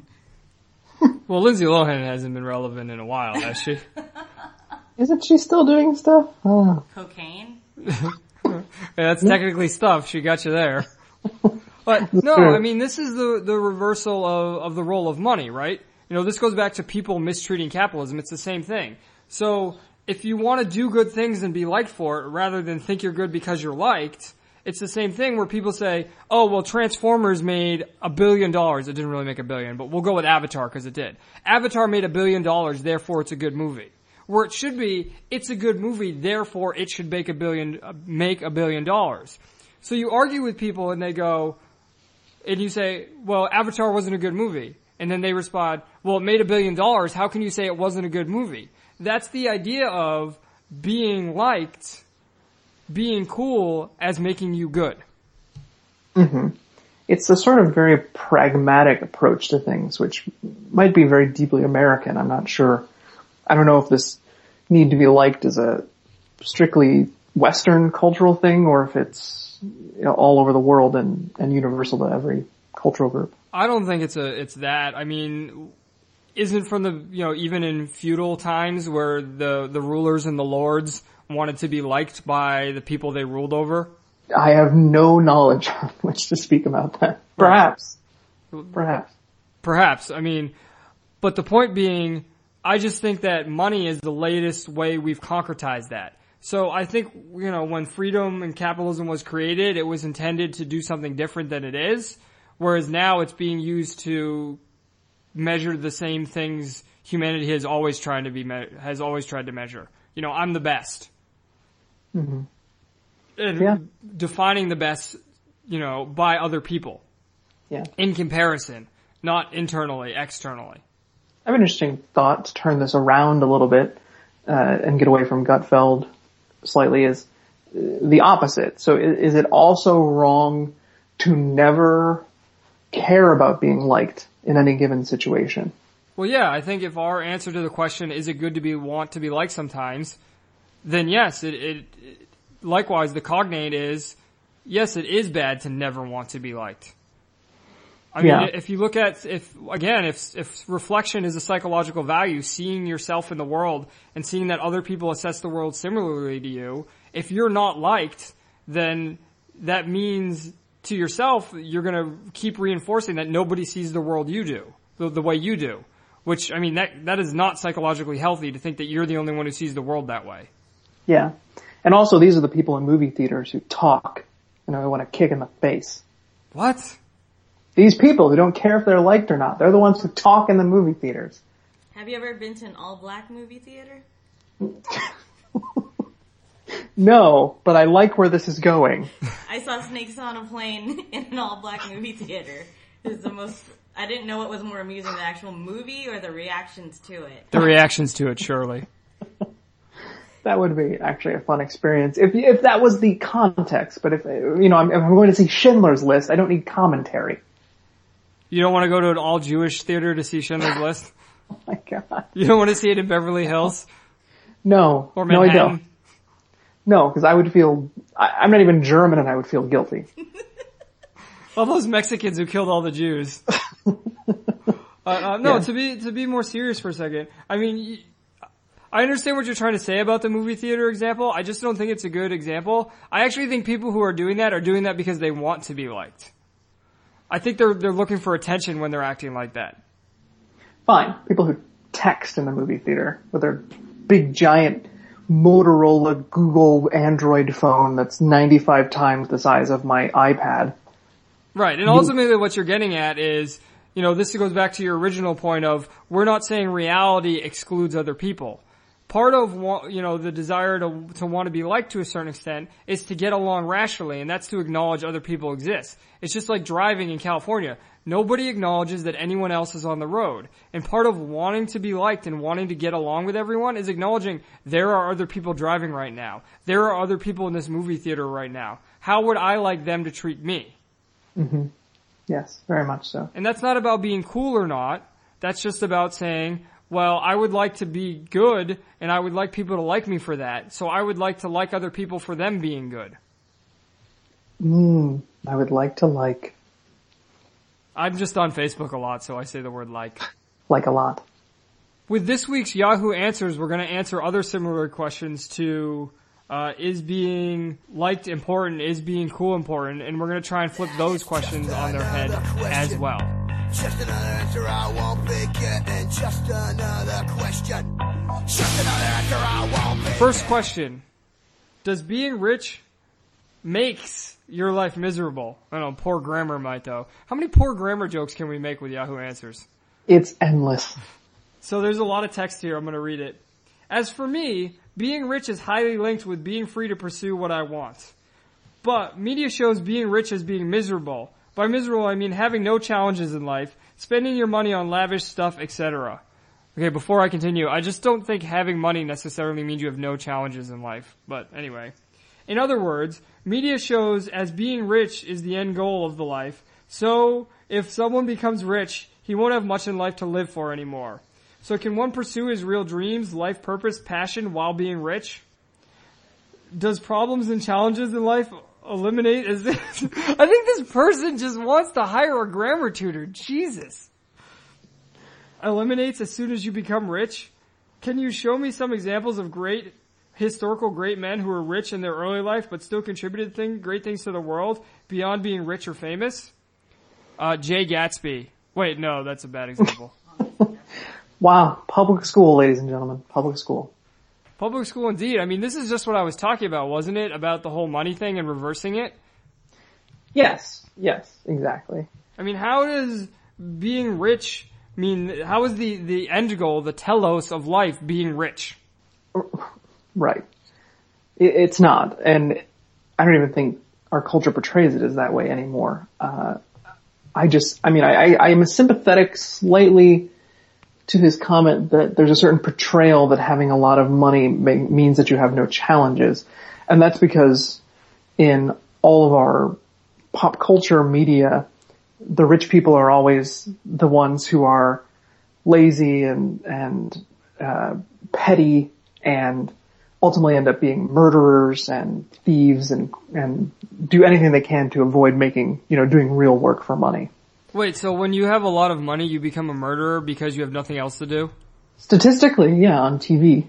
Well, Lindsay Lohan hasn't been relevant in a while, has she? Isn't she still doing stuff? Oh. Cocaine? Yeah, that's technically stuff. She got you there. But no, I mean, this is the reversal of the role of money, right? This goes back to people mistreating capitalism. It's the same thing. So if you want to do good things and be liked for it rather than think you're good because you're liked, it's the same thing where people say, oh, well, Transformers made $1 billion. It didn't really make $1 billion, but we'll go with Avatar because it did. Avatar made $1 billion, therefore it's a good movie. Where it should be, it's a good movie, therefore it should make $1 billion. So you argue with people and they go, and you say, well, Avatar wasn't a good movie. And then they respond, well, it made $1 billion. How can you say it wasn't a good movie? That's the idea of being liked, being cool as making you good. Mm-hmm. It's a sort of very pragmatic approach to things, which might be very deeply American. I'm not sure I don't know if this need to be liked is a strictly Western cultural thing or if it's, you know, all over the world and universal to every cultural group. I don't think it's that. I mean, isn't from the, you know, even in feudal times where the rulers and the lords wanted to be liked by the people they ruled over? I have no knowledge on which to speak about that. Perhaps. Perhaps. I mean, but the point being, I just think that money is the latest way we've concretized that. So I think, you know, when freedom and capitalism was created, it was intended to do something different than it is. Whereas now it's being used to measure the same things humanity has always tried to measure. You know, I'm the best. Mm-hmm. And defining the best, you know, by other people. Yeah. In comparison, not internally, externally. I have an interesting thought to turn this around a little bit, and get away from Gutfeld slightly is the opposite. So is it also wrong to never care about being liked in any given situation? Well, yeah, I think if our answer to the question, is it good to want to be liked sometimes, then yes, it likewise the cognate is, yes, it is bad to never want to be liked. I mean, if you look at, if reflection is a psychological value, seeing yourself in the world and seeing that other people assess the world similarly to you, if you're not liked, then that means to yourself, you're gonna keep reinforcing that nobody sees the world you do, the way you do. Which, I mean, that is not psychologically healthy to think that you're the only one who sees the world that way. Yeah. And also, these are the people in movie theaters who talk, you know, who want to kick in the face. What? These people who don't care if they're liked or not. They're the ones who talk in the movie theaters. Have you ever been to an all-black movie theater? No, but I like where this is going. I saw Snakes on a Plane in an all-black movie theater. It's the most... I didn't know what was more amusing, the actual movie or the reactions to it. The reactions to it, surely. That would be actually a fun experience if that was the context. But if, you know, if I'm going to see Schindler's List, I don't need commentary. You don't want to go to an all-Jewish theater to see Schindler's List? Oh my god. You don't want to see it in Beverly Hills? No. Or Manhattan? No, I don't. No, because I would feel, I'm not even German and I would feel guilty. All those Mexicans who killed all the Jews. To be more serious for a second, I mean, I understand what you're trying to say about the movie theater example. I just don't think it's a good example. I actually think people who are doing that because they want to be liked. I think they're looking for attention when they're acting like that. Fine. People who text in the movie theater with their big giant Motorola Google Android phone that's 95 times the size of my iPad. Right. And ultimately what you're getting at is, you know, this goes back to your original point of, we're not saying reality excludes other people. Part of, you know, the desire to want to be liked to a certain extent is to get along rationally, and that's to acknowledge other people exist. It's just like driving in California. Nobody acknowledges that anyone else is on the road. And part of wanting to be liked and wanting to get along with everyone is acknowledging there are other people driving right now. There are other people in this movie theater right now. How would I like them to treat me? Mm-hmm. Yes, very much so. And that's not about being cool or not. That's just about saying, well, I would like to be good, and I would like people to like me for that. So I would like to like other people for them being good. I would like to like. I'm just on Facebook a lot, so I say the word like. Like a lot. With this week's Yahoo Answers, we're going to answer other similar questions to, is being liked important? Is being cool important? And we're going to try and flip those questions on their head as well. Just another answer I won't be getting. Just another question. Just another answer I won't be. First question. Does being rich makes your life miserable? I don't know, poor grammar might though. How many poor grammar jokes can we make with Yahoo Answers? It's endless. So there's a lot of text here. I'm going to read it. As for me, being rich is highly linked with being free to pursue what I want. But media shows being rich as being miserable. By miserable, I mean having no challenges in life, spending your money on lavish stuff, etc. Okay, before I continue, I just don't think having money necessarily means you have no challenges in life. But anyway. In other words, media shows as being rich is the end goal of the life. So, if someone becomes rich, he won't have much in life to live for anymore. So can one pursue his real dreams, life purpose, passion while being rich? Does problems and challenges in life eliminate as this? I think this person just wants to hire a grammar tutor. Jesus. Eliminates as soon as you become rich? Can you show me some examples of historical great men who were rich in their early life but still contributed great things to the world beyond being rich or famous? Jay Gatsby. Wait, no, that's a bad example. Wow. Public school, ladies and gentlemen. Public school. Public school indeed. I mean, this is just what I was talking about, wasn't it? About the whole money thing and reversing it? Yes, exactly. I mean, how does being rich mean, how is the end goal, the telos of life, being rich? Right. It's not. And I don't even think our culture portrays it as that way anymore. I am sympathetic slightly to his comment that there's a certain portrayal that having a lot of money means that you have no challenges. And that's because in all of our pop culture media, the rich people are always the ones who are lazy and petty and ultimately end up being murderers and thieves and do anything they can to avoid doing real work for money. Wait, so when you have a lot of money, you become a murderer because you have nothing else to do? Statistically, yeah, on TV.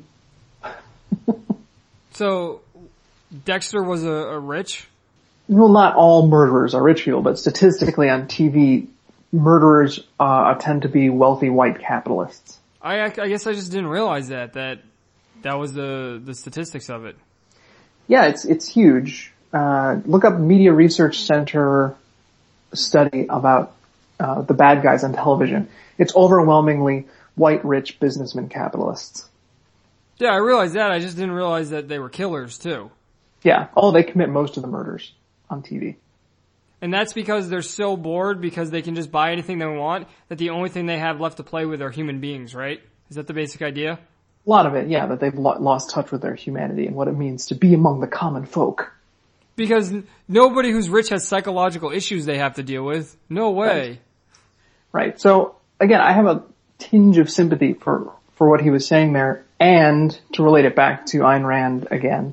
So, Dexter was a rich? Well, not all murderers are rich people, but statistically on TV, murderers tend to be wealthy white capitalists. I guess I just didn't realize that was the statistics of it. Yeah, it's huge. Look up Media Research Center study about the bad guys on television. It's overwhelmingly white, rich businessmen capitalists. Yeah, I realized that. I just didn't realize that they were killers too. Yeah. Oh, they commit most of the murders on TV. And that's because they're so bored because they can just buy anything they want that the only thing they have left to play with are human beings, right? Is that the basic idea? A lot of it, yeah, that they've lost touch with their humanity and what it means to be among the common folk. Because nobody who's rich has psychological issues they have to deal with. No way. Right. So, again, I have a tinge of sympathy for what he was saying there, and to relate it back to Ayn Rand again,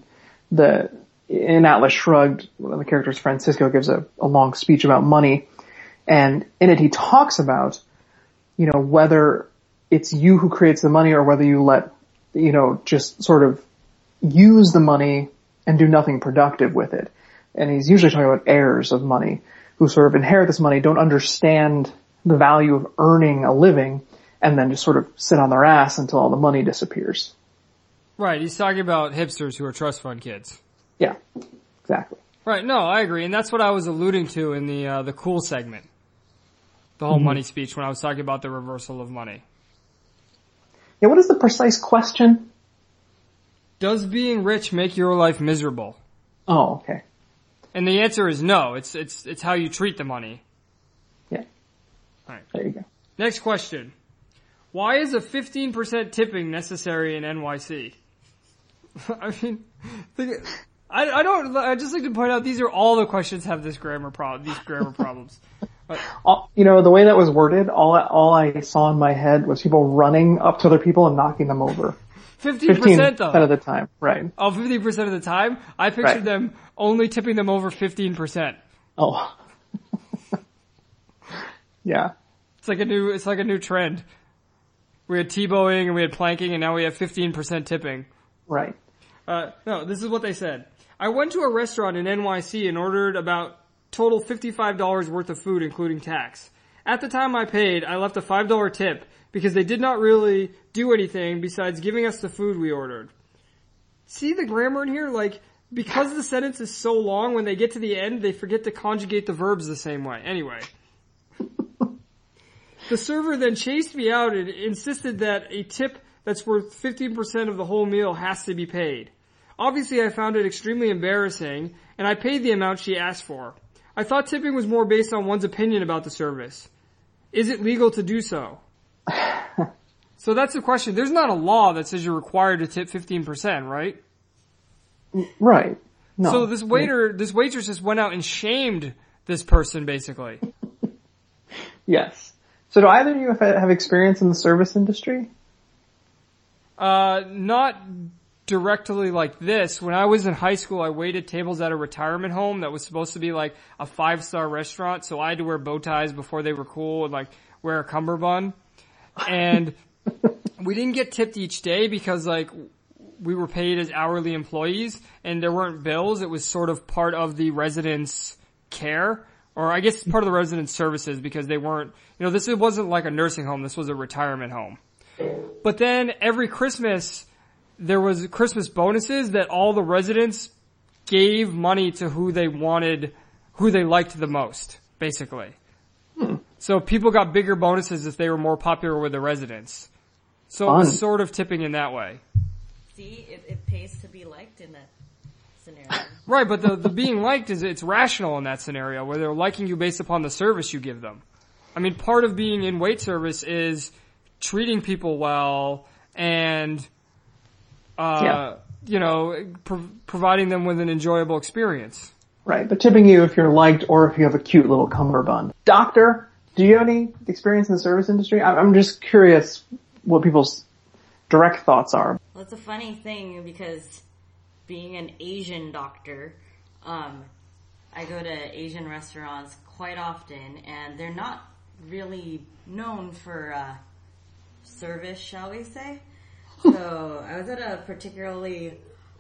in Atlas Shrugged, one of the characters, Francisco, gives a long speech about money, and in it he talks about, whether it's you who creates the money or whether you let, just sort of use the money and do nothing productive with it. And he's usually talking about heirs of money who sort of inherit this money, don't understand the value of earning a living, and then just sort of sit on their ass until all the money disappears. Right, he's talking about hipsters who are trust fund kids. Yeah, exactly. Right, no, I agree, and that's what I was alluding to in the cool segment. The whole money speech when I was talking about the reversal of money. Yeah, what is the precise question? Does being rich make your life miserable? Oh, okay. And the answer is no. It's how you treat the money. Yeah. Alright. There you go. Next question. Why is a 15% tipping necessary in NYC? I mean, I just like to point out these are all the questions have these grammar problems. The way that was worded, all I saw in my head was people running up to other people and knocking them over. 15% though. 15% of the time, right. Oh, 15% of the time? I pictured them only tipping them over 15%. Oh. Yeah. It's like a new trend. We had T-bowing and we had planking and now we have 15% tipping. Right. No, this is what they said. I went to a restaurant in NYC and ordered about total $55 worth of food including tax. At the time I paid, I left a $5 tip because they did not really do anything besides giving us the food we ordered. See the grammar in here? Like, because the sentence is so long, when they get to the end, they forget to conjugate the verbs the same way. Anyway. The server then chased me out and insisted that a tip that's worth 15% of the whole meal has to be paid. Obviously I found it extremely embarrassing, and I paid the amount she asked for. I thought tipping was more based on one's opinion about the service. Is it legal to do so? So that's the question. There's not a law that says you're required to tip 15%, right? Right. No. So this waitress just went out and shamed this person, basically. Yes. So do either of you have experience in the service industry? Not directly like this. When I was in high school, I waited tables at a retirement home that was supposed to be like a 5-star restaurant, so I had to wear bow ties before they were cool and like wear a cummerbund. And we didn't get tipped each day because like we were paid as hourly employees and there weren't bills. It was sort of part of the residents' care, or I guess part of the residents' services, because they weren't, this wasn't like a nursing home. This was a retirement home. But then every Christmas, there was Christmas bonuses that all the residents gave money to who they liked the most, basically. So people got bigger bonuses if they were more popular with the residents. So it was sort of tipping in that way. See, it pays to be liked in that scenario. Right, but the being liked it's rational in that scenario, where they're liking you based upon the service you give them. I mean, part of being in wait service is treating people well and providing them with an enjoyable experience. Right, but tipping you if you're liked or if you have a cute little cummerbund. Doctor, do you have any experience in the service industry? I'm just curious what people's direct thoughts are. Well, it's a funny thing because being an Asian doctor, I go to Asian restaurants quite often, and they're not really known for service, shall we say. So I was at a particularly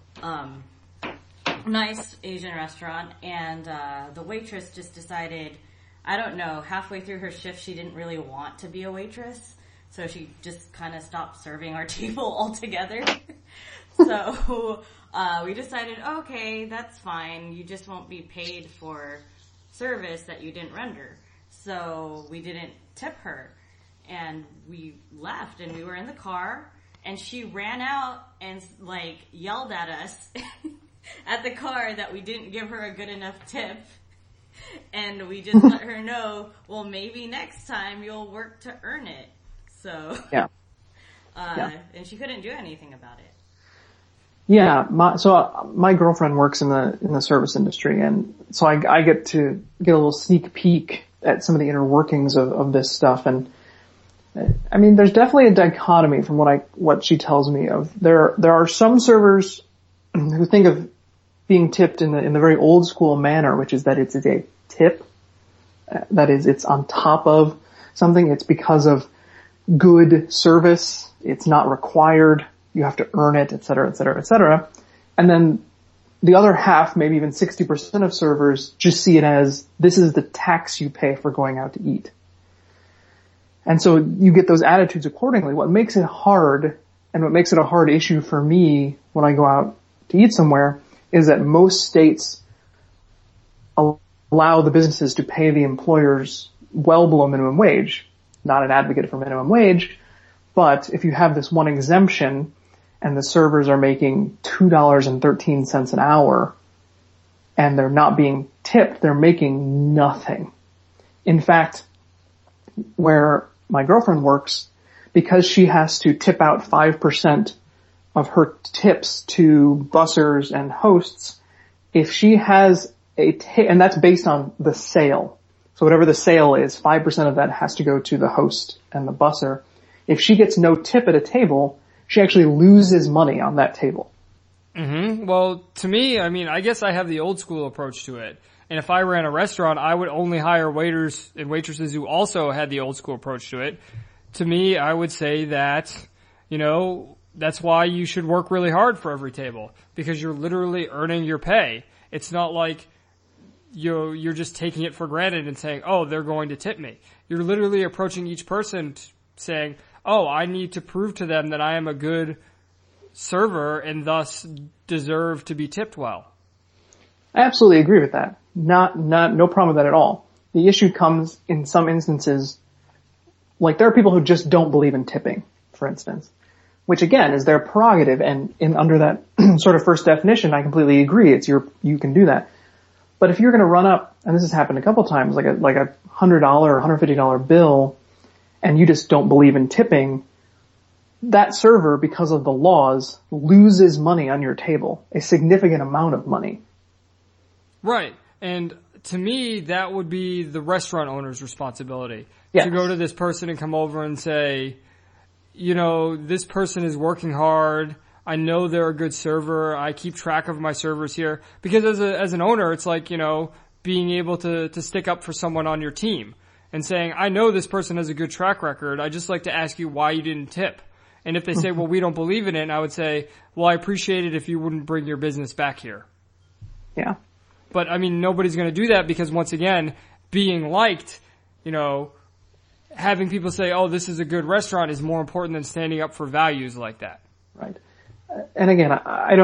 nice Asian restaurant, and the waitress just decided, I don't know, halfway through her shift she didn't really want to be a waitress, so she just kind of stopped serving our table altogether. So we decided, okay, that's fine, you just won't be paid for service that you didn't render. So we didn't tip her, and we left, and we were in the car, and she ran out and like yelled at us at the car that we didn't give her a good enough tip. And we just let her know, well, maybe next time you'll work to earn it. So, and she couldn't do anything about it. Yeah, my girlfriend works in the service industry, and so I get to get a little sneak peek at some of the inner workings of this stuff. And I mean, there's definitely a dichotomy from what she tells me of. There are some servers who think of being tipped in the very old school manner, which is that it's a tip. That is, it's on top of something. It's because of good service. It's not required. You have to earn it, et cetera, et cetera, et cetera. And then the other half, maybe even 60% of servers, just see it as, this is the tax you pay for going out to eat. And so you get those attitudes accordingly. What makes it hard, and what makes it a hard issue for me when I go out to eat somewhere, is that most states allow the businesses to pay the employers well below minimum wage. Not an advocate for minimum wage, but if you have this one exemption and the servers are making $2.13 an hour and they're not being tipped, they're making nothing. In fact, where my girlfriend works, because she has to tip out 5% of her tips to bussers and hosts, if she has and that's based on the sale. So whatever the sale is, 5% of that has to go to the host and the busser. If she gets no tip at a table, she actually loses money on that table. Mm-hmm. Well, to me, I mean, I guess I have the old school approach to it. And if I ran a restaurant, I would only hire waiters and waitresses who also had the old school approach to it. To me, I would say that, that's why you should work really hard for every table, because you're literally earning your pay. It's not like you're just taking it for granted and saying, oh, they're going to tip me. You're literally approaching each person saying, oh, I need to prove to them that I am a good server and thus deserve to be tipped well. I absolutely agree with that. No problem with that at all. The issue comes in some instances, like there are people who just don't believe in tipping, for instance, which again is their prerogative, and under that sort of first definition, I completely agree. You can do that. But if you're going to run up, and this has happened a couple times, like a $100 or $150 bill, and you just don't believe in tipping, that server, because of the laws, loses money on your table, a significant amount of money. Right. And to me, that would be the restaurant owner's responsibility. Yes. To go to this person and come over and say, this person is working hard. I know they're a good server. I keep track of my servers here. Because as an owner, it's like, being able to stick up for someone on your team and saying, I know this person has a good track record. I just like to ask you why you didn't tip. And if they say, well, we don't believe in it, I would say, well, I appreciate it if you wouldn't bring your business back here. Yeah. But I mean, nobody's going to do that because once again, being liked, having people say, oh, this is a good restaurant is more important than standing up for values like that. Right. And again, I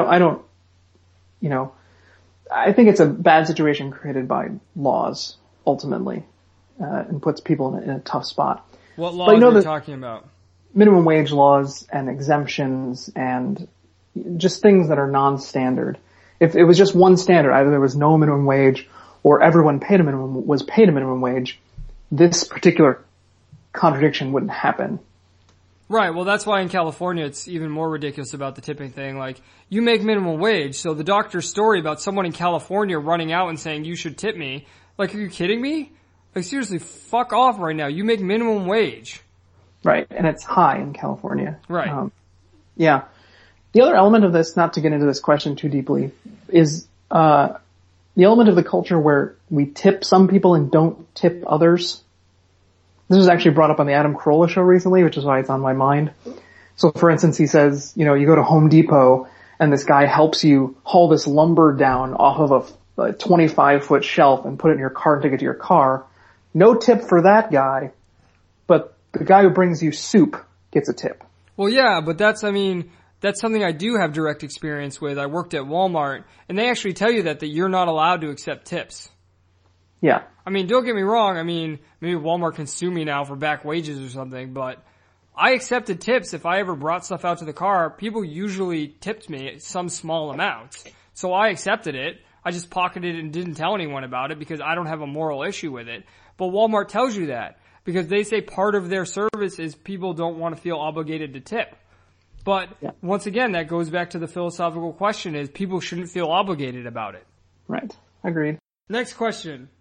think it's a bad situation created by laws, ultimately, and puts people in a tough spot. What laws are you talking about? Minimum wage laws and exemptions and just things that are non-standard. If it was just one standard, either there was no minimum wage or everyone was paid a minimum wage, this particular contradiction wouldn't happen. Right, well that's why in California it's even more ridiculous about the tipping thing. Like, you make minimum wage, so the doctor's story about someone in California running out and saying, you should tip me, like, are you kidding me? Like, seriously, fuck off right now. You make minimum wage. Right, and it's high in California. Right. Yeah. The other element of this, not to get into this question too deeply, is the element of the culture where we tip some people and don't tip others. This was actually brought up on the Adam Carolla show recently, which is why it's on my mind. So for instance, he says, you go to Home Depot and this guy helps you haul this lumber down off of a 25-foot shelf and put it in your car and take it to your car. No tip for that guy, but the guy who brings you soup gets a tip. Well, yeah, but that's something I do have direct experience with. I worked at Walmart, and they actually tell you that you're not allowed to accept tips. Yeah. I mean, don't get me wrong. I mean, maybe Walmart can sue me now for back wages or something, but I accepted tips. If I ever brought stuff out to the car, people usually tipped me some small amounts. So I accepted it. I just pocketed it and didn't tell anyone about it because I don't have a moral issue with it. But Walmart tells you that because they say part of their service is people don't want to feel obligated to tip. But once again, that goes back to the philosophical question is people shouldn't feel obligated about it. Right. Agreed. Next question.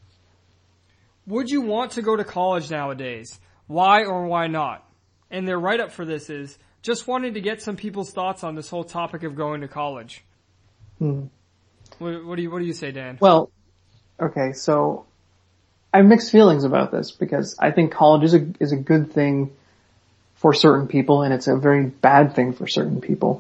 Would you want to go to college nowadays? Why or why not? And their write-up for this is just wanting to get some people's thoughts on this whole topic of going to college. What do you say, Dan? Well, okay, so I have mixed feelings about this because I think college is a good thing for certain people and it's a very bad thing for certain people.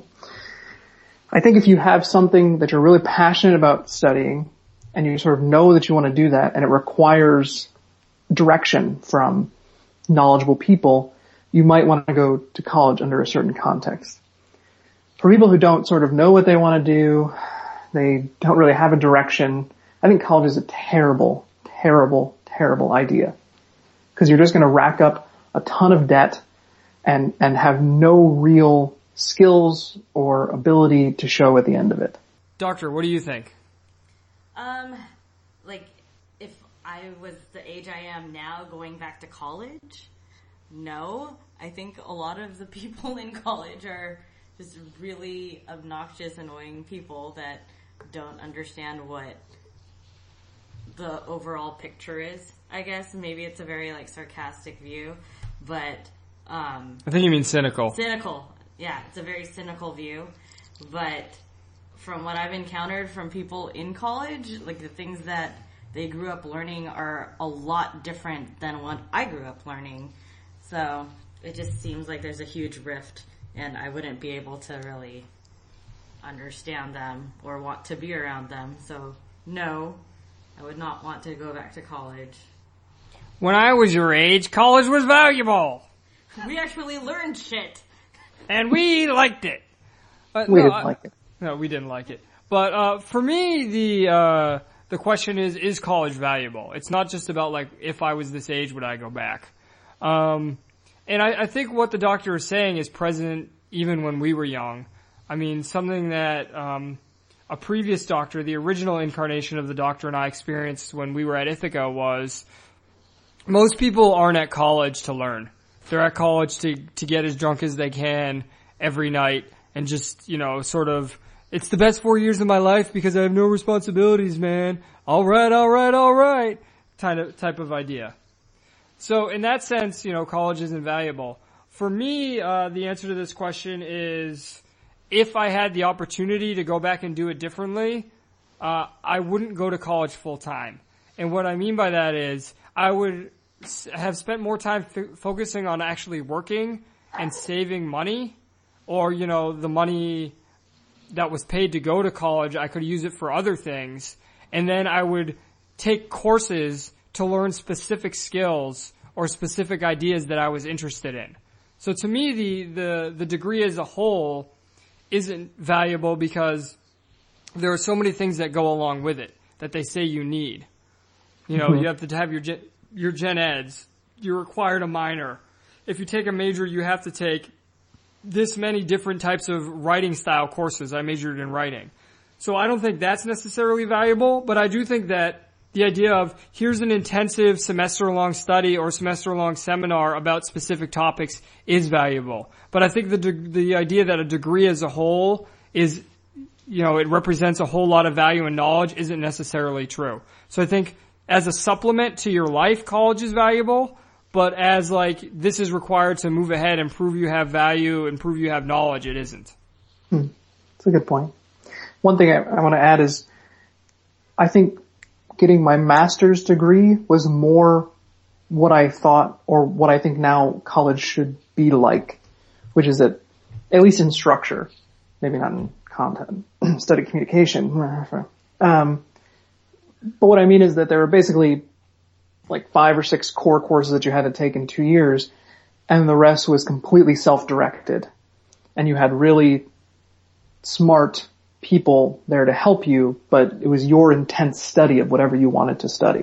I think if you have something that you're really passionate about studying and you sort of know that you want to do that and it requires direction from knowledgeable people, you might want to go to college under a certain context. For people who don't sort of know what they want to do, they don't really have a direction, I think college is a terrible, terrible, terrible idea. Because you're just going to rack up a ton of debt and have no real skills or ability to show at the end of it. Doctor, what do you think? If I was the age I am now going back to college, no. I think a lot of the people in college are just really obnoxious, annoying people that don't understand what the overall picture is, I guess. Maybe it's a very, sarcastic view, but, I think you mean cynical. Cynical. Yeah, it's a very cynical view. But from what I've encountered from people in college, the things that they grew up learning are a lot different than what I grew up learning. So it just seems like there's a huge rift, and I wouldn't be able to really understand them or want to be around them. So no, I would not want to go back to college. When I was your age, college was valuable. We actually learned shit. And we liked it. We didn't like it. No, we didn't like it. But for me, the question is college valuable? It's not just about if I was this age, would I go back? And I think what the doctor is saying is present even when we were young. I mean, something that a previous doctor, the original incarnation of the doctor and I experienced when we were at Ithaca was most people aren't at college to learn. They're at college to get as drunk as they can every night and just, sort of, it's the best 4 years of my life because I have no responsibilities, man. All right. Type of idea. So in that sense, college is invaluable. For me, the answer to this question is, if I had the opportunity to go back and do it differently, I wouldn't go to college full time. And what I mean by that is, I would have spent more time focusing on actually working and saving money, or, the money that was paid to go to college, I could use it for other things. And then I would take courses to learn specific skills or specific ideas that I was interested in. So to me, the degree as a whole isn't valuable because there are so many things that go along with it that they say you need. You have to have your gen eds. You're required a minor. If you take a major, you have to take this many different types of writing style courses. I majored in writing. So I don't think that's necessarily valuable, but I do think that the idea of here's an intensive semester-long study or semester-long seminar about specific topics is valuable. But I think the idea that a degree as a whole is, it represents a whole lot of value and knowledge isn't necessarily true. So I think as a supplement to your life, college is valuable, but as this is required to move ahead and prove you have value and prove you have knowledge, it isn't. That's a good point. One thing I want to add is I think getting my master's degree was more what I thought or what I think now college should be like, which is that, at least in structure, maybe not in content, study communication. But what I mean is that there were basically 5 or 6 core courses that you had to take in 2 years, and the rest was completely self-directed. And you had really smart people there to help you, but it was your intense study of whatever you wanted to study.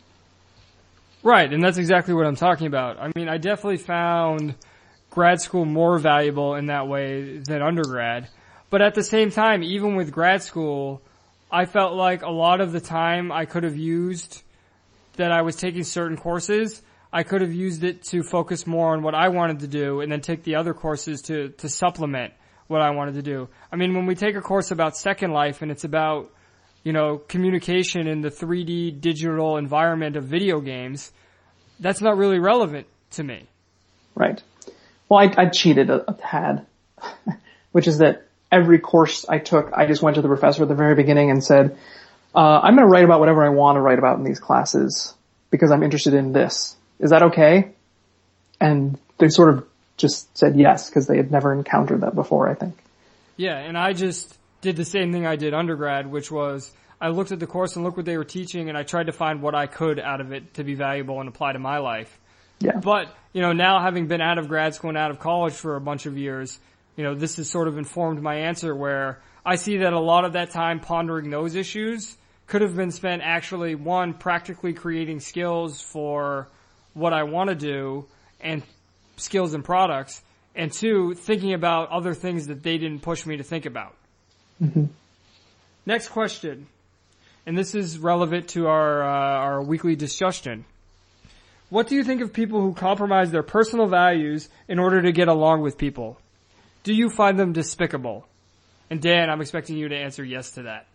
Right, and that's exactly what I'm talking about. I mean, I definitely found grad school more valuable in that way than undergrad. But at the same time, even with grad school, I felt like a lot of the time I could have used that I was taking certain courses, I could have used it to focus more on what I wanted to do and then take the other courses to supplement what I wanted to do. I mean, when we take a course about Second Life and it's about, communication in the 3D digital environment of video games, that's not really relevant to me. Right. Well, I cheated a tad, which is that every course I took, I just went to the professor at the very beginning and said, I'm going to write about whatever I want to write about in these classes because I'm interested in this. Is that okay? And they sort of just said yes because they had never encountered that before, I think. Yeah, and I just did the same thing I did undergrad, which was I looked at the course and looked what they were teaching, and I tried to find what I could out of it to be valuable and apply to my life. Yeah. But, now having been out of grad school and out of college for a bunch of years, this has sort of informed my answer where I see that a lot of that time pondering those issues could have been spent actually, one, practically creating skills for what I want to do and skills and products, and two, thinking about other things that they didn't push me to think about. Mm-hmm. Next question, and this is relevant to our weekly discussion. What do you think of people who compromise their personal values in order to get along with people? Do you find them despicable? And Dan, I'm expecting you to answer yes to that.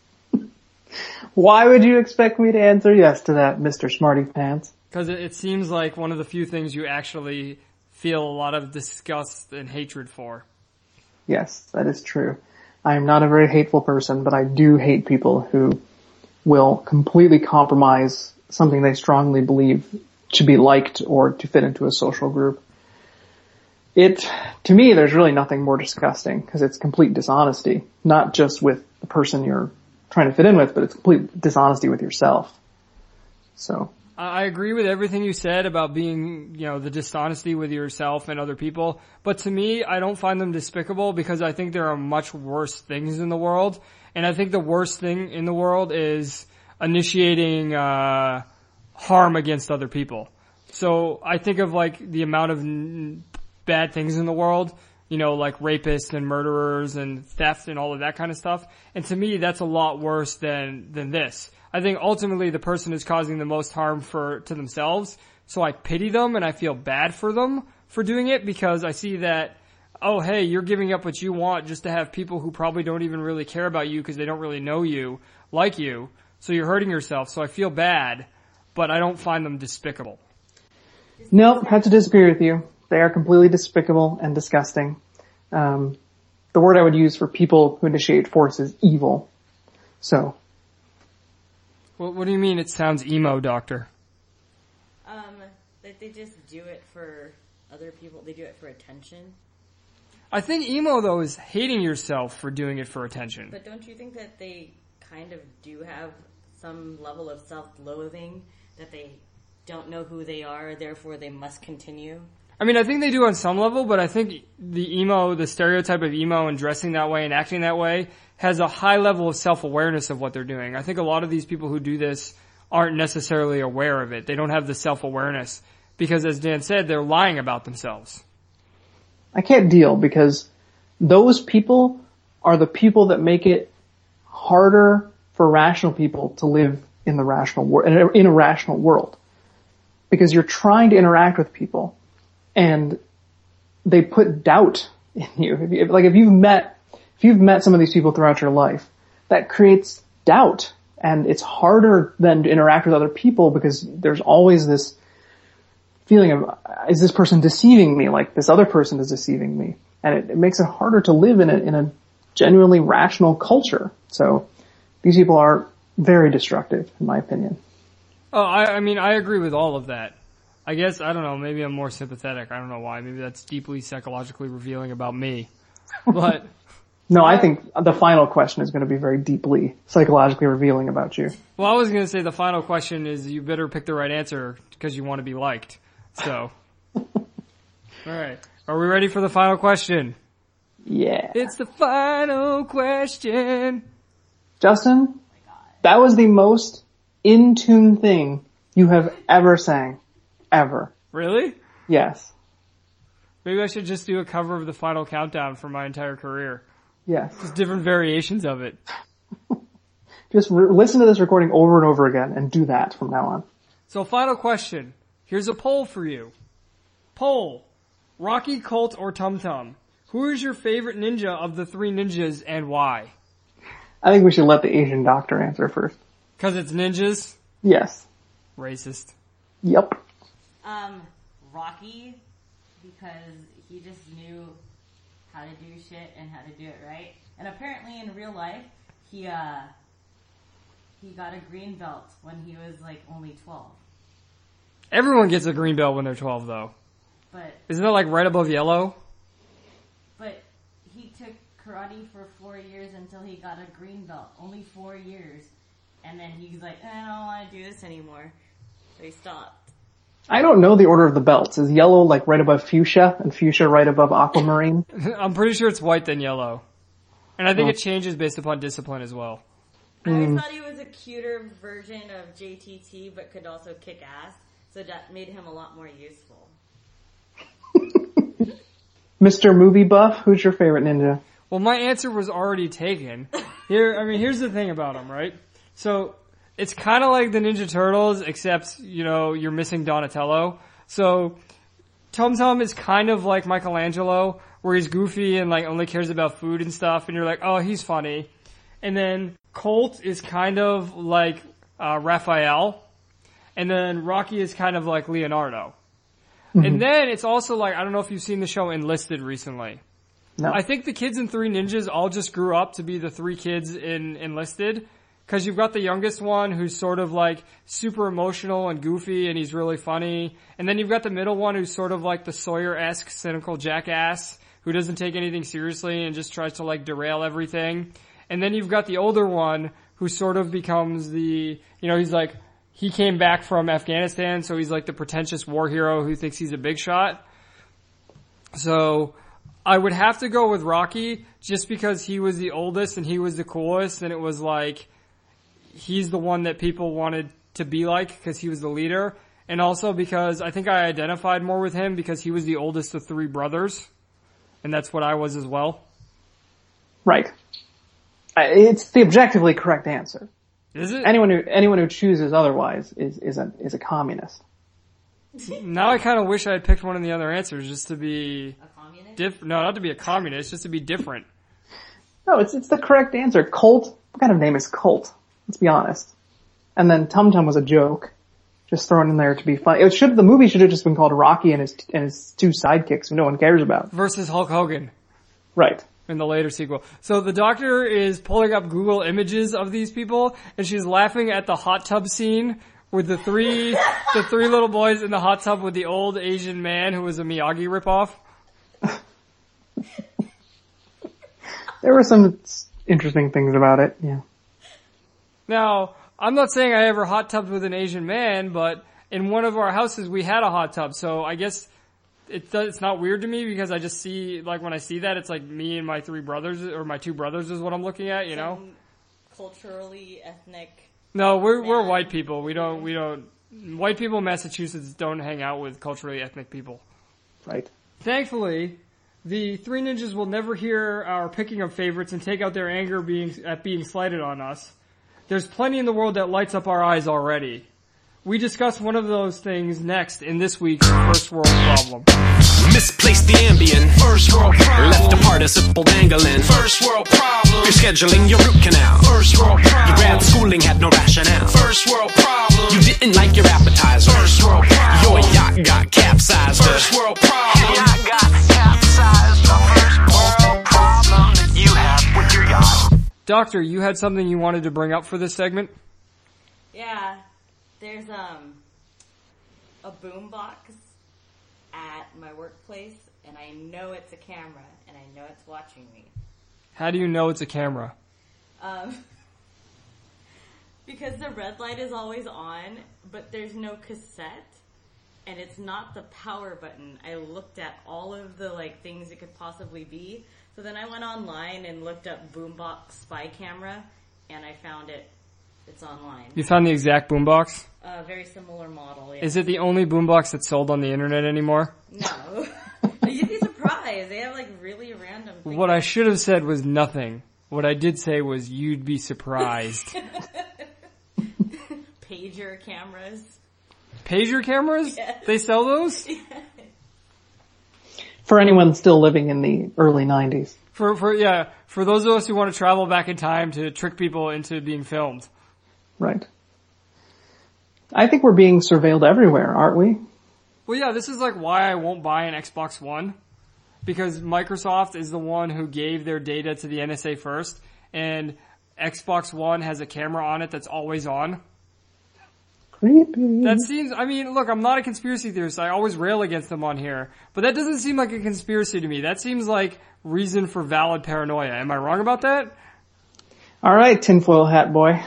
Why would you expect me to answer yes to that, Mr. Smarty Pants? Because it seems like one of the few things you actually feel a lot of disgust and hatred for. Yes, that is true. I am not a very hateful person, but I do hate people who will completely compromise something they strongly believe to be liked or to fit into a social group. To me, there's really nothing more disgusting because it's complete dishonesty, not just with the person you're trying to fit in with, but it's complete dishonesty with yourself. So. I agree with everything you said about being, the dishonesty with yourself and other people. But to me, I don't find them despicable because I think there are much worse things in the world. And I think the worst thing in the world is initiating, harm against other people. So I think of the amount of bad things in the world, like rapists and murderers and theft and all of that kind of stuff. And to me, that's a lot worse than this. I think ultimately the person is causing the most harm to themselves. So I pity them and I feel bad for them for doing it because I see that, oh, hey, you're giving up what you want just to have people who probably don't even really care about you because they don't really know you, like you. So you're hurting yourself. So I feel bad, but I don't find them despicable. Nope, have to disagree with you. They are completely despicable and disgusting. The word I would use for people who initiate force is evil. So. What do you mean it sounds emo, Doctor? That they just do it for other people. They do it for attention. I think emo, though, is hating yourself for doing it for attention. But don't you think that they kind of do have some level of self-loathing, that they don't know who they are, therefore they must continue? I mean, I think they do on some level, but I think the stereotype of emo and dressing that way and acting that way has a high level of self-awareness of what they're doing. I think a lot of these people who do this aren't necessarily aware of it. They don't have the self-awareness because, as Dan said, they're lying about themselves. I can't deal because those people are the people that make it harder for rational people to live in the rational world, in a rational world. Because you're trying to interact with people and they put doubt in you. If you've met some of these people throughout your life, that creates doubt, and it's harder then to interact with other people because there's always this feeling of, is this person deceiving me like this other person is deceiving me? And it makes it harder to live in a genuinely rational culture. So these people are very destructive, in my opinion. Oh, I mean, I agree with all of that. I guess, I don't know, maybe I'm more sympathetic. I don't know why. Maybe that's deeply psychologically revealing about me. But no, I think the final question is going to be very deeply psychologically revealing about you. Well, I was going to say the final question is you better pick the right answer because you want to be liked. So, alright. Are we ready for the final question? Yeah. It's the final question. Justin, that was the most in-tune thing you have ever sang. Ever. Really? Yes. Maybe I should just do a cover of the Final Countdown for my entire career. Yes. Just different variations of it. Just listen to this recording over and over again and do that from now on. So, final question. Here's a poll for you. Poll. Rocky, Colt, or Tum Tum? Who is your favorite ninja of the three ninjas and why? I think we should let the Asian doctor answer first. Because it's ninjas? Yes. Racist. Yep. Rocky, because he just knew how to do shit and how to do it right. And apparently in real life, he got a green belt when he was like only 12. Everyone gets a green belt when they're 12 though. But isn't that like right above yellow? But he took karate for 4 years until he got a green belt. Only 4 years. And then he's like, I don't want to do this anymore. So he stopped. I don't know the order of the belts. Is yellow like right above fuchsia and fuchsia right above aquamarine? I'm pretty sure it's white then yellow. And I think it changes based upon discipline as well. I always thought he was a cuter version of JTT but could also kick ass. So that made him a lot more useful. Mr. Movie Buff, who's your favorite ninja? Well, my answer was already taken. Here's the thing about him, right? So, it's kind of like the Ninja Turtles, except, you're missing Donatello. So, Tum Tum is kind of like Michelangelo, where he's goofy and like only cares about food and stuff, and you're like, oh, he's funny. And then Colt is kind of like Raphael, and then Rocky is kind of like Leonardo. Mm-hmm. And then it's also like, I don't know if you've seen the show Enlisted recently. No. I think the kids in Three Ninjas all just grew up to be the three kids in Enlisted. Cause you've got the youngest one who's sort of like super emotional and goofy and he's really funny. And then you've got the middle one who's sort of like the Sawyer-esque cynical jackass who doesn't take anything seriously and just tries to like derail everything. And then you've got the older one who sort of becomes he's like, he came back from Afghanistan, so he's like the pretentious war hero who thinks he's a big shot. So I would have to go with Rocky just because he was the oldest and he was the coolest and it was like, he's the one that people wanted to be like because he was the leader. And also because I think I identified more with him because he was the oldest of three brothers. And that's what I was as well. Right. It's the objectively correct answer. Is it? Anyone who chooses otherwise is a communist. Now I kind of wish I had picked one of the other answers just to be a communist? No, not to be a communist, just to be different. No, it's the correct answer. Colt. What kind of name is Colt? Let's be honest. And then Tum Tum was a joke. just thrown in there to be fun. The movie should have just been called Rocky and his two sidekicks who no one cares about. Versus Hulk Hogan. Right. In the later sequel. So the doctor is pulling up Google images of these people, and she's laughing at the hot tub scene with the three little boys in the hot tub with the old Asian man who was a Miyagi ripoff. There were some interesting things about it, yeah. Now, I'm not saying I ever hot tubbed with an Asian man, but in one of our houses we had a hot tub, so I guess it's not weird to me because I just see, like when I see that, it's like me and my three brothers, or my two brothers is what I'm looking at, you know? Culturally, ethnic. No, we're white people. We don't, white people in Massachusetts don't hang out with culturally ethnic people. Right. Thankfully, the Three Ninjas will never hear our picking of favorites and take out their anger at being slighted on us. There's plenty in the world that lights up our eyes already. We discuss one of those things next in this week's First World Problem. Misplaced the Ambien. First world problem. Left a participle dangling. First world problem. You're scheduling your root canal. First world problem. Your grad schooling had no rationale. First world problem. You didn't like your appetizer. First world problem. Your yacht got capsized. First world problem. Your yacht got capsized. The first world problem that you have with your yacht. Doctor, you had something you wanted to bring up for this segment? Yeah. There's a boombox at my workplace, and I know it's a camera, and I know it's watching me. How do you know it's a camera? Because the red light is always on, but there's no cassette, and it's not the power button. I looked at all of the things it could possibly be, so then I went online and looked up boombox spy camera, and I found it. It's online. You found the exact boombox? Very similar model, yeah. Is it the only boombox that's sold on the internet anymore? No. You'd be surprised. They have really random things. What I should have said was nothing. What I did say was you'd be surprised. Pager cameras. Pager cameras? Yes. They sell those? For anyone still living in the early 90s. For those of us who want to travel back in time to trick people into being filmed. Right. I think we're being surveilled everywhere, aren't we? Well, yeah, this is why I won't buy an Xbox One. Because Microsoft is the one who gave their data to the NSA first, and Xbox One has a camera on it that's always on. Creepy. That seems, look, I'm not a conspiracy theorist. I always rail against them on here. But that doesn't seem like a conspiracy to me. That seems like reason for valid paranoia. Am I wrong about that? All right, tinfoil hat boy.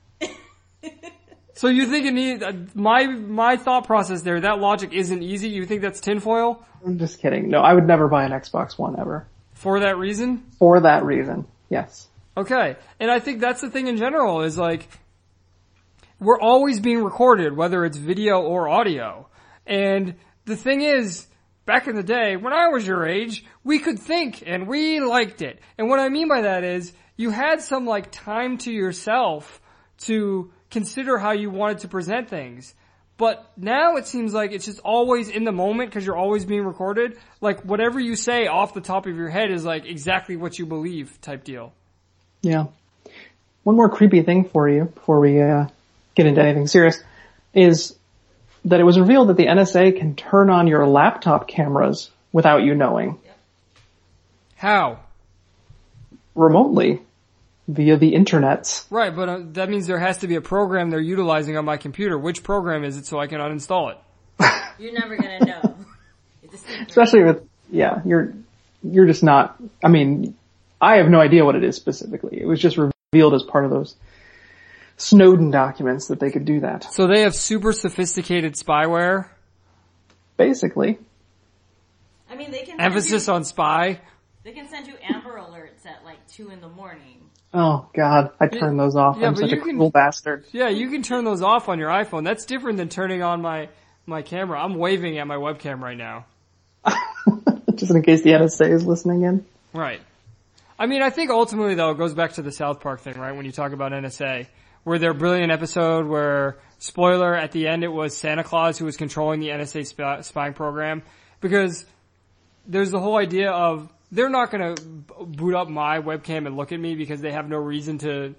So you think it needs, my thought process there, that logic isn't easy? You think that's tinfoil? I'm just kidding. No, I would never buy an Xbox One ever. For that reason? For that reason, yes. Okay. And I think that's the thing in general is we're always being recorded, whether it's video or audio. And the thing is, back in the day, when I was your age, we could think and we liked it. And what I mean by that is, you had some time to yourself to consider how you wanted to present things. But now it seems like it's just always in the moment because you're always being recorded. Whatever you say off the top of your head is exactly what you believe type deal. Yeah. One more creepy thing for you before we get into anything serious is that it was revealed that the NSA can turn on your laptop cameras without you knowing. How? Remotely. Via the internets. Right, but that means there has to be a program they're utilizing on my computer. Which program is it so I can uninstall it? You're never gonna know. Especially with, you're just not, I have no idea what it is specifically. It was just revealed as part of those Snowden documents that they could do that. So they have super sophisticated spyware? Basically. They can emphasis on spy? They can send you Amber Alerts at 2 in the morning. Oh God, I turned those off. I'm such a cruel bastard. Yeah, you can turn those off on your iPhone. That's different than turning on my camera. I'm waving at my webcam right now. Just in case the NSA is listening in. Right. I think ultimately though, it goes back to the South Park thing, right? When you talk about NSA, where their brilliant episode where, spoiler, at the end it was Santa Claus who was controlling the NSA spying program. Because there's the whole idea of, they're not gonna boot up my webcam and look at me because they have no reason to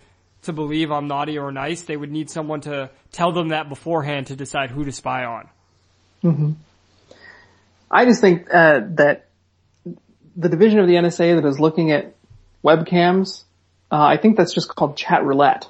to believe I'm naughty or nice, they would need someone to tell them that beforehand to decide who to spy on. Mm-hmm. I just think that the division of the NSA that is looking at webcams, I think that's just called chat roulette.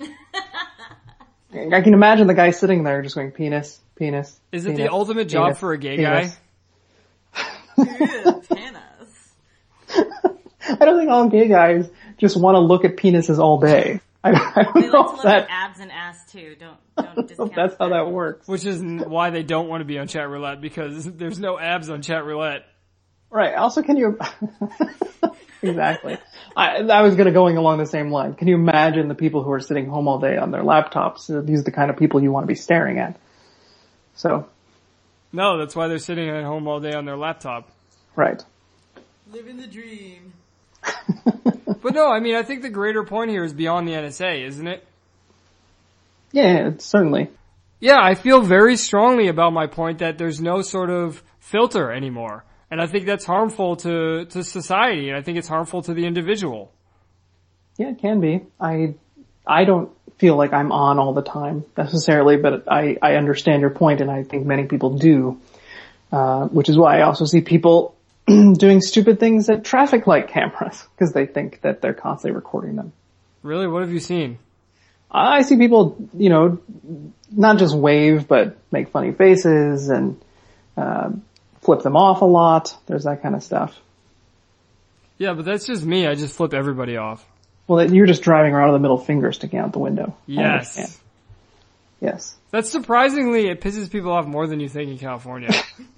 I can imagine the guy sitting there just going penis, penis. Is it penis, the ultimate job penis, for a gay penis. guy? Penis. I don't think all gay guys just want to look at penises all day. I don't They know like to if look that, at abs and ass too. Don't I don't know discount if that's how that works. Which is why they don't want to be on chat roulette, because there's no abs on chat roulette. Right. Also, can you, exactly. I was going along the same line. Can you imagine the people who are sitting home all day on their laptops? These are the kind of people you want to be staring at. So. No, that's why they're sitting at home all day on their laptop. Right. Living the dream. But no, I mean, I think the greater point here is beyond the NSA, isn't it? Yeah, certainly. Yeah, I feel very strongly about my point that there's no sort of filter anymore. And I think that's harmful to society, and I think it's harmful to the individual. Yeah, it can be. I don't feel like I'm on all the time necessarily, but I understand your point, and I think many people do. Which is why I also see people doing stupid things at traffic light cameras, because they think that they're constantly recording them. Really? What have you seen? I see people, not just wave, but make funny faces and, flip them off a lot. There's that kind of stuff. Yeah, but that's just me. I just flip everybody off. Well, you're just driving around with the middle finger sticking out the window. Yes. Yes. That's surprisingly, it pisses people off more than you think in California.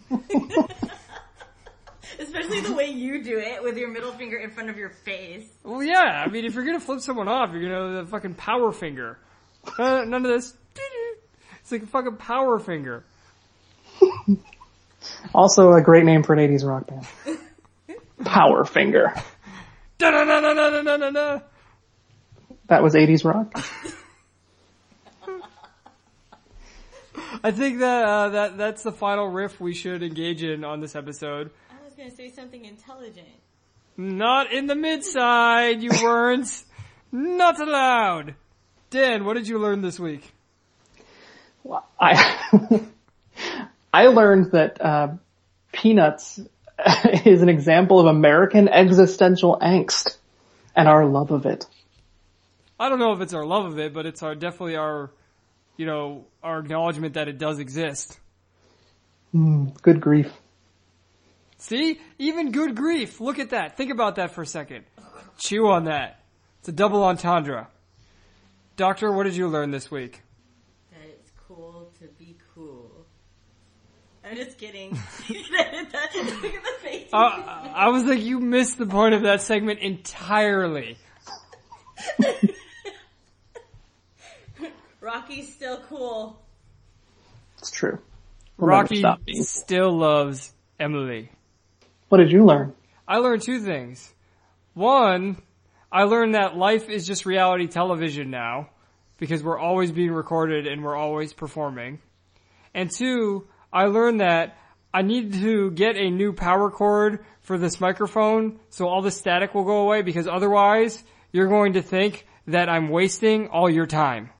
Especially the way you do it with your middle finger in front of your face. Well, yeah. I mean, if you're gonna flip someone off, you're gonna the fucking power finger. None of this. It's like a fucking power finger. Also a great name for an 80s rock band. Power Finger. Da-da-da-da-da-da-da-da. That was 80s rock? I think that that's the final riff we should engage in on this episode. I was gonna say something intelligent. Not in the mid-side, you weren't. Not allowed. Dan, what did you learn this week? Well, I learned that Peanuts is an example of American existential angst and our love of it. I don't know if it's our love of it, but it's definitely our acknowledgement that it does exist. Good grief. See? Even good grief. Look at that. Think about that for a second. Chew on that. It's a double entendre. Doctor, what did you learn this week? That it's cool to be cool. I'm just kidding. Look at the face. I was like, you missed the point of that segment entirely. Rocky's still cool. It's true. Rocky still loves Emily. What did you learn? I learned two things. One, I learned that life is just reality television now, because we're always being recorded and we're always performing. And two, I learned that I need to get a new power cord for this microphone so all the static will go away, because otherwise you're going to think that I'm wasting all your time.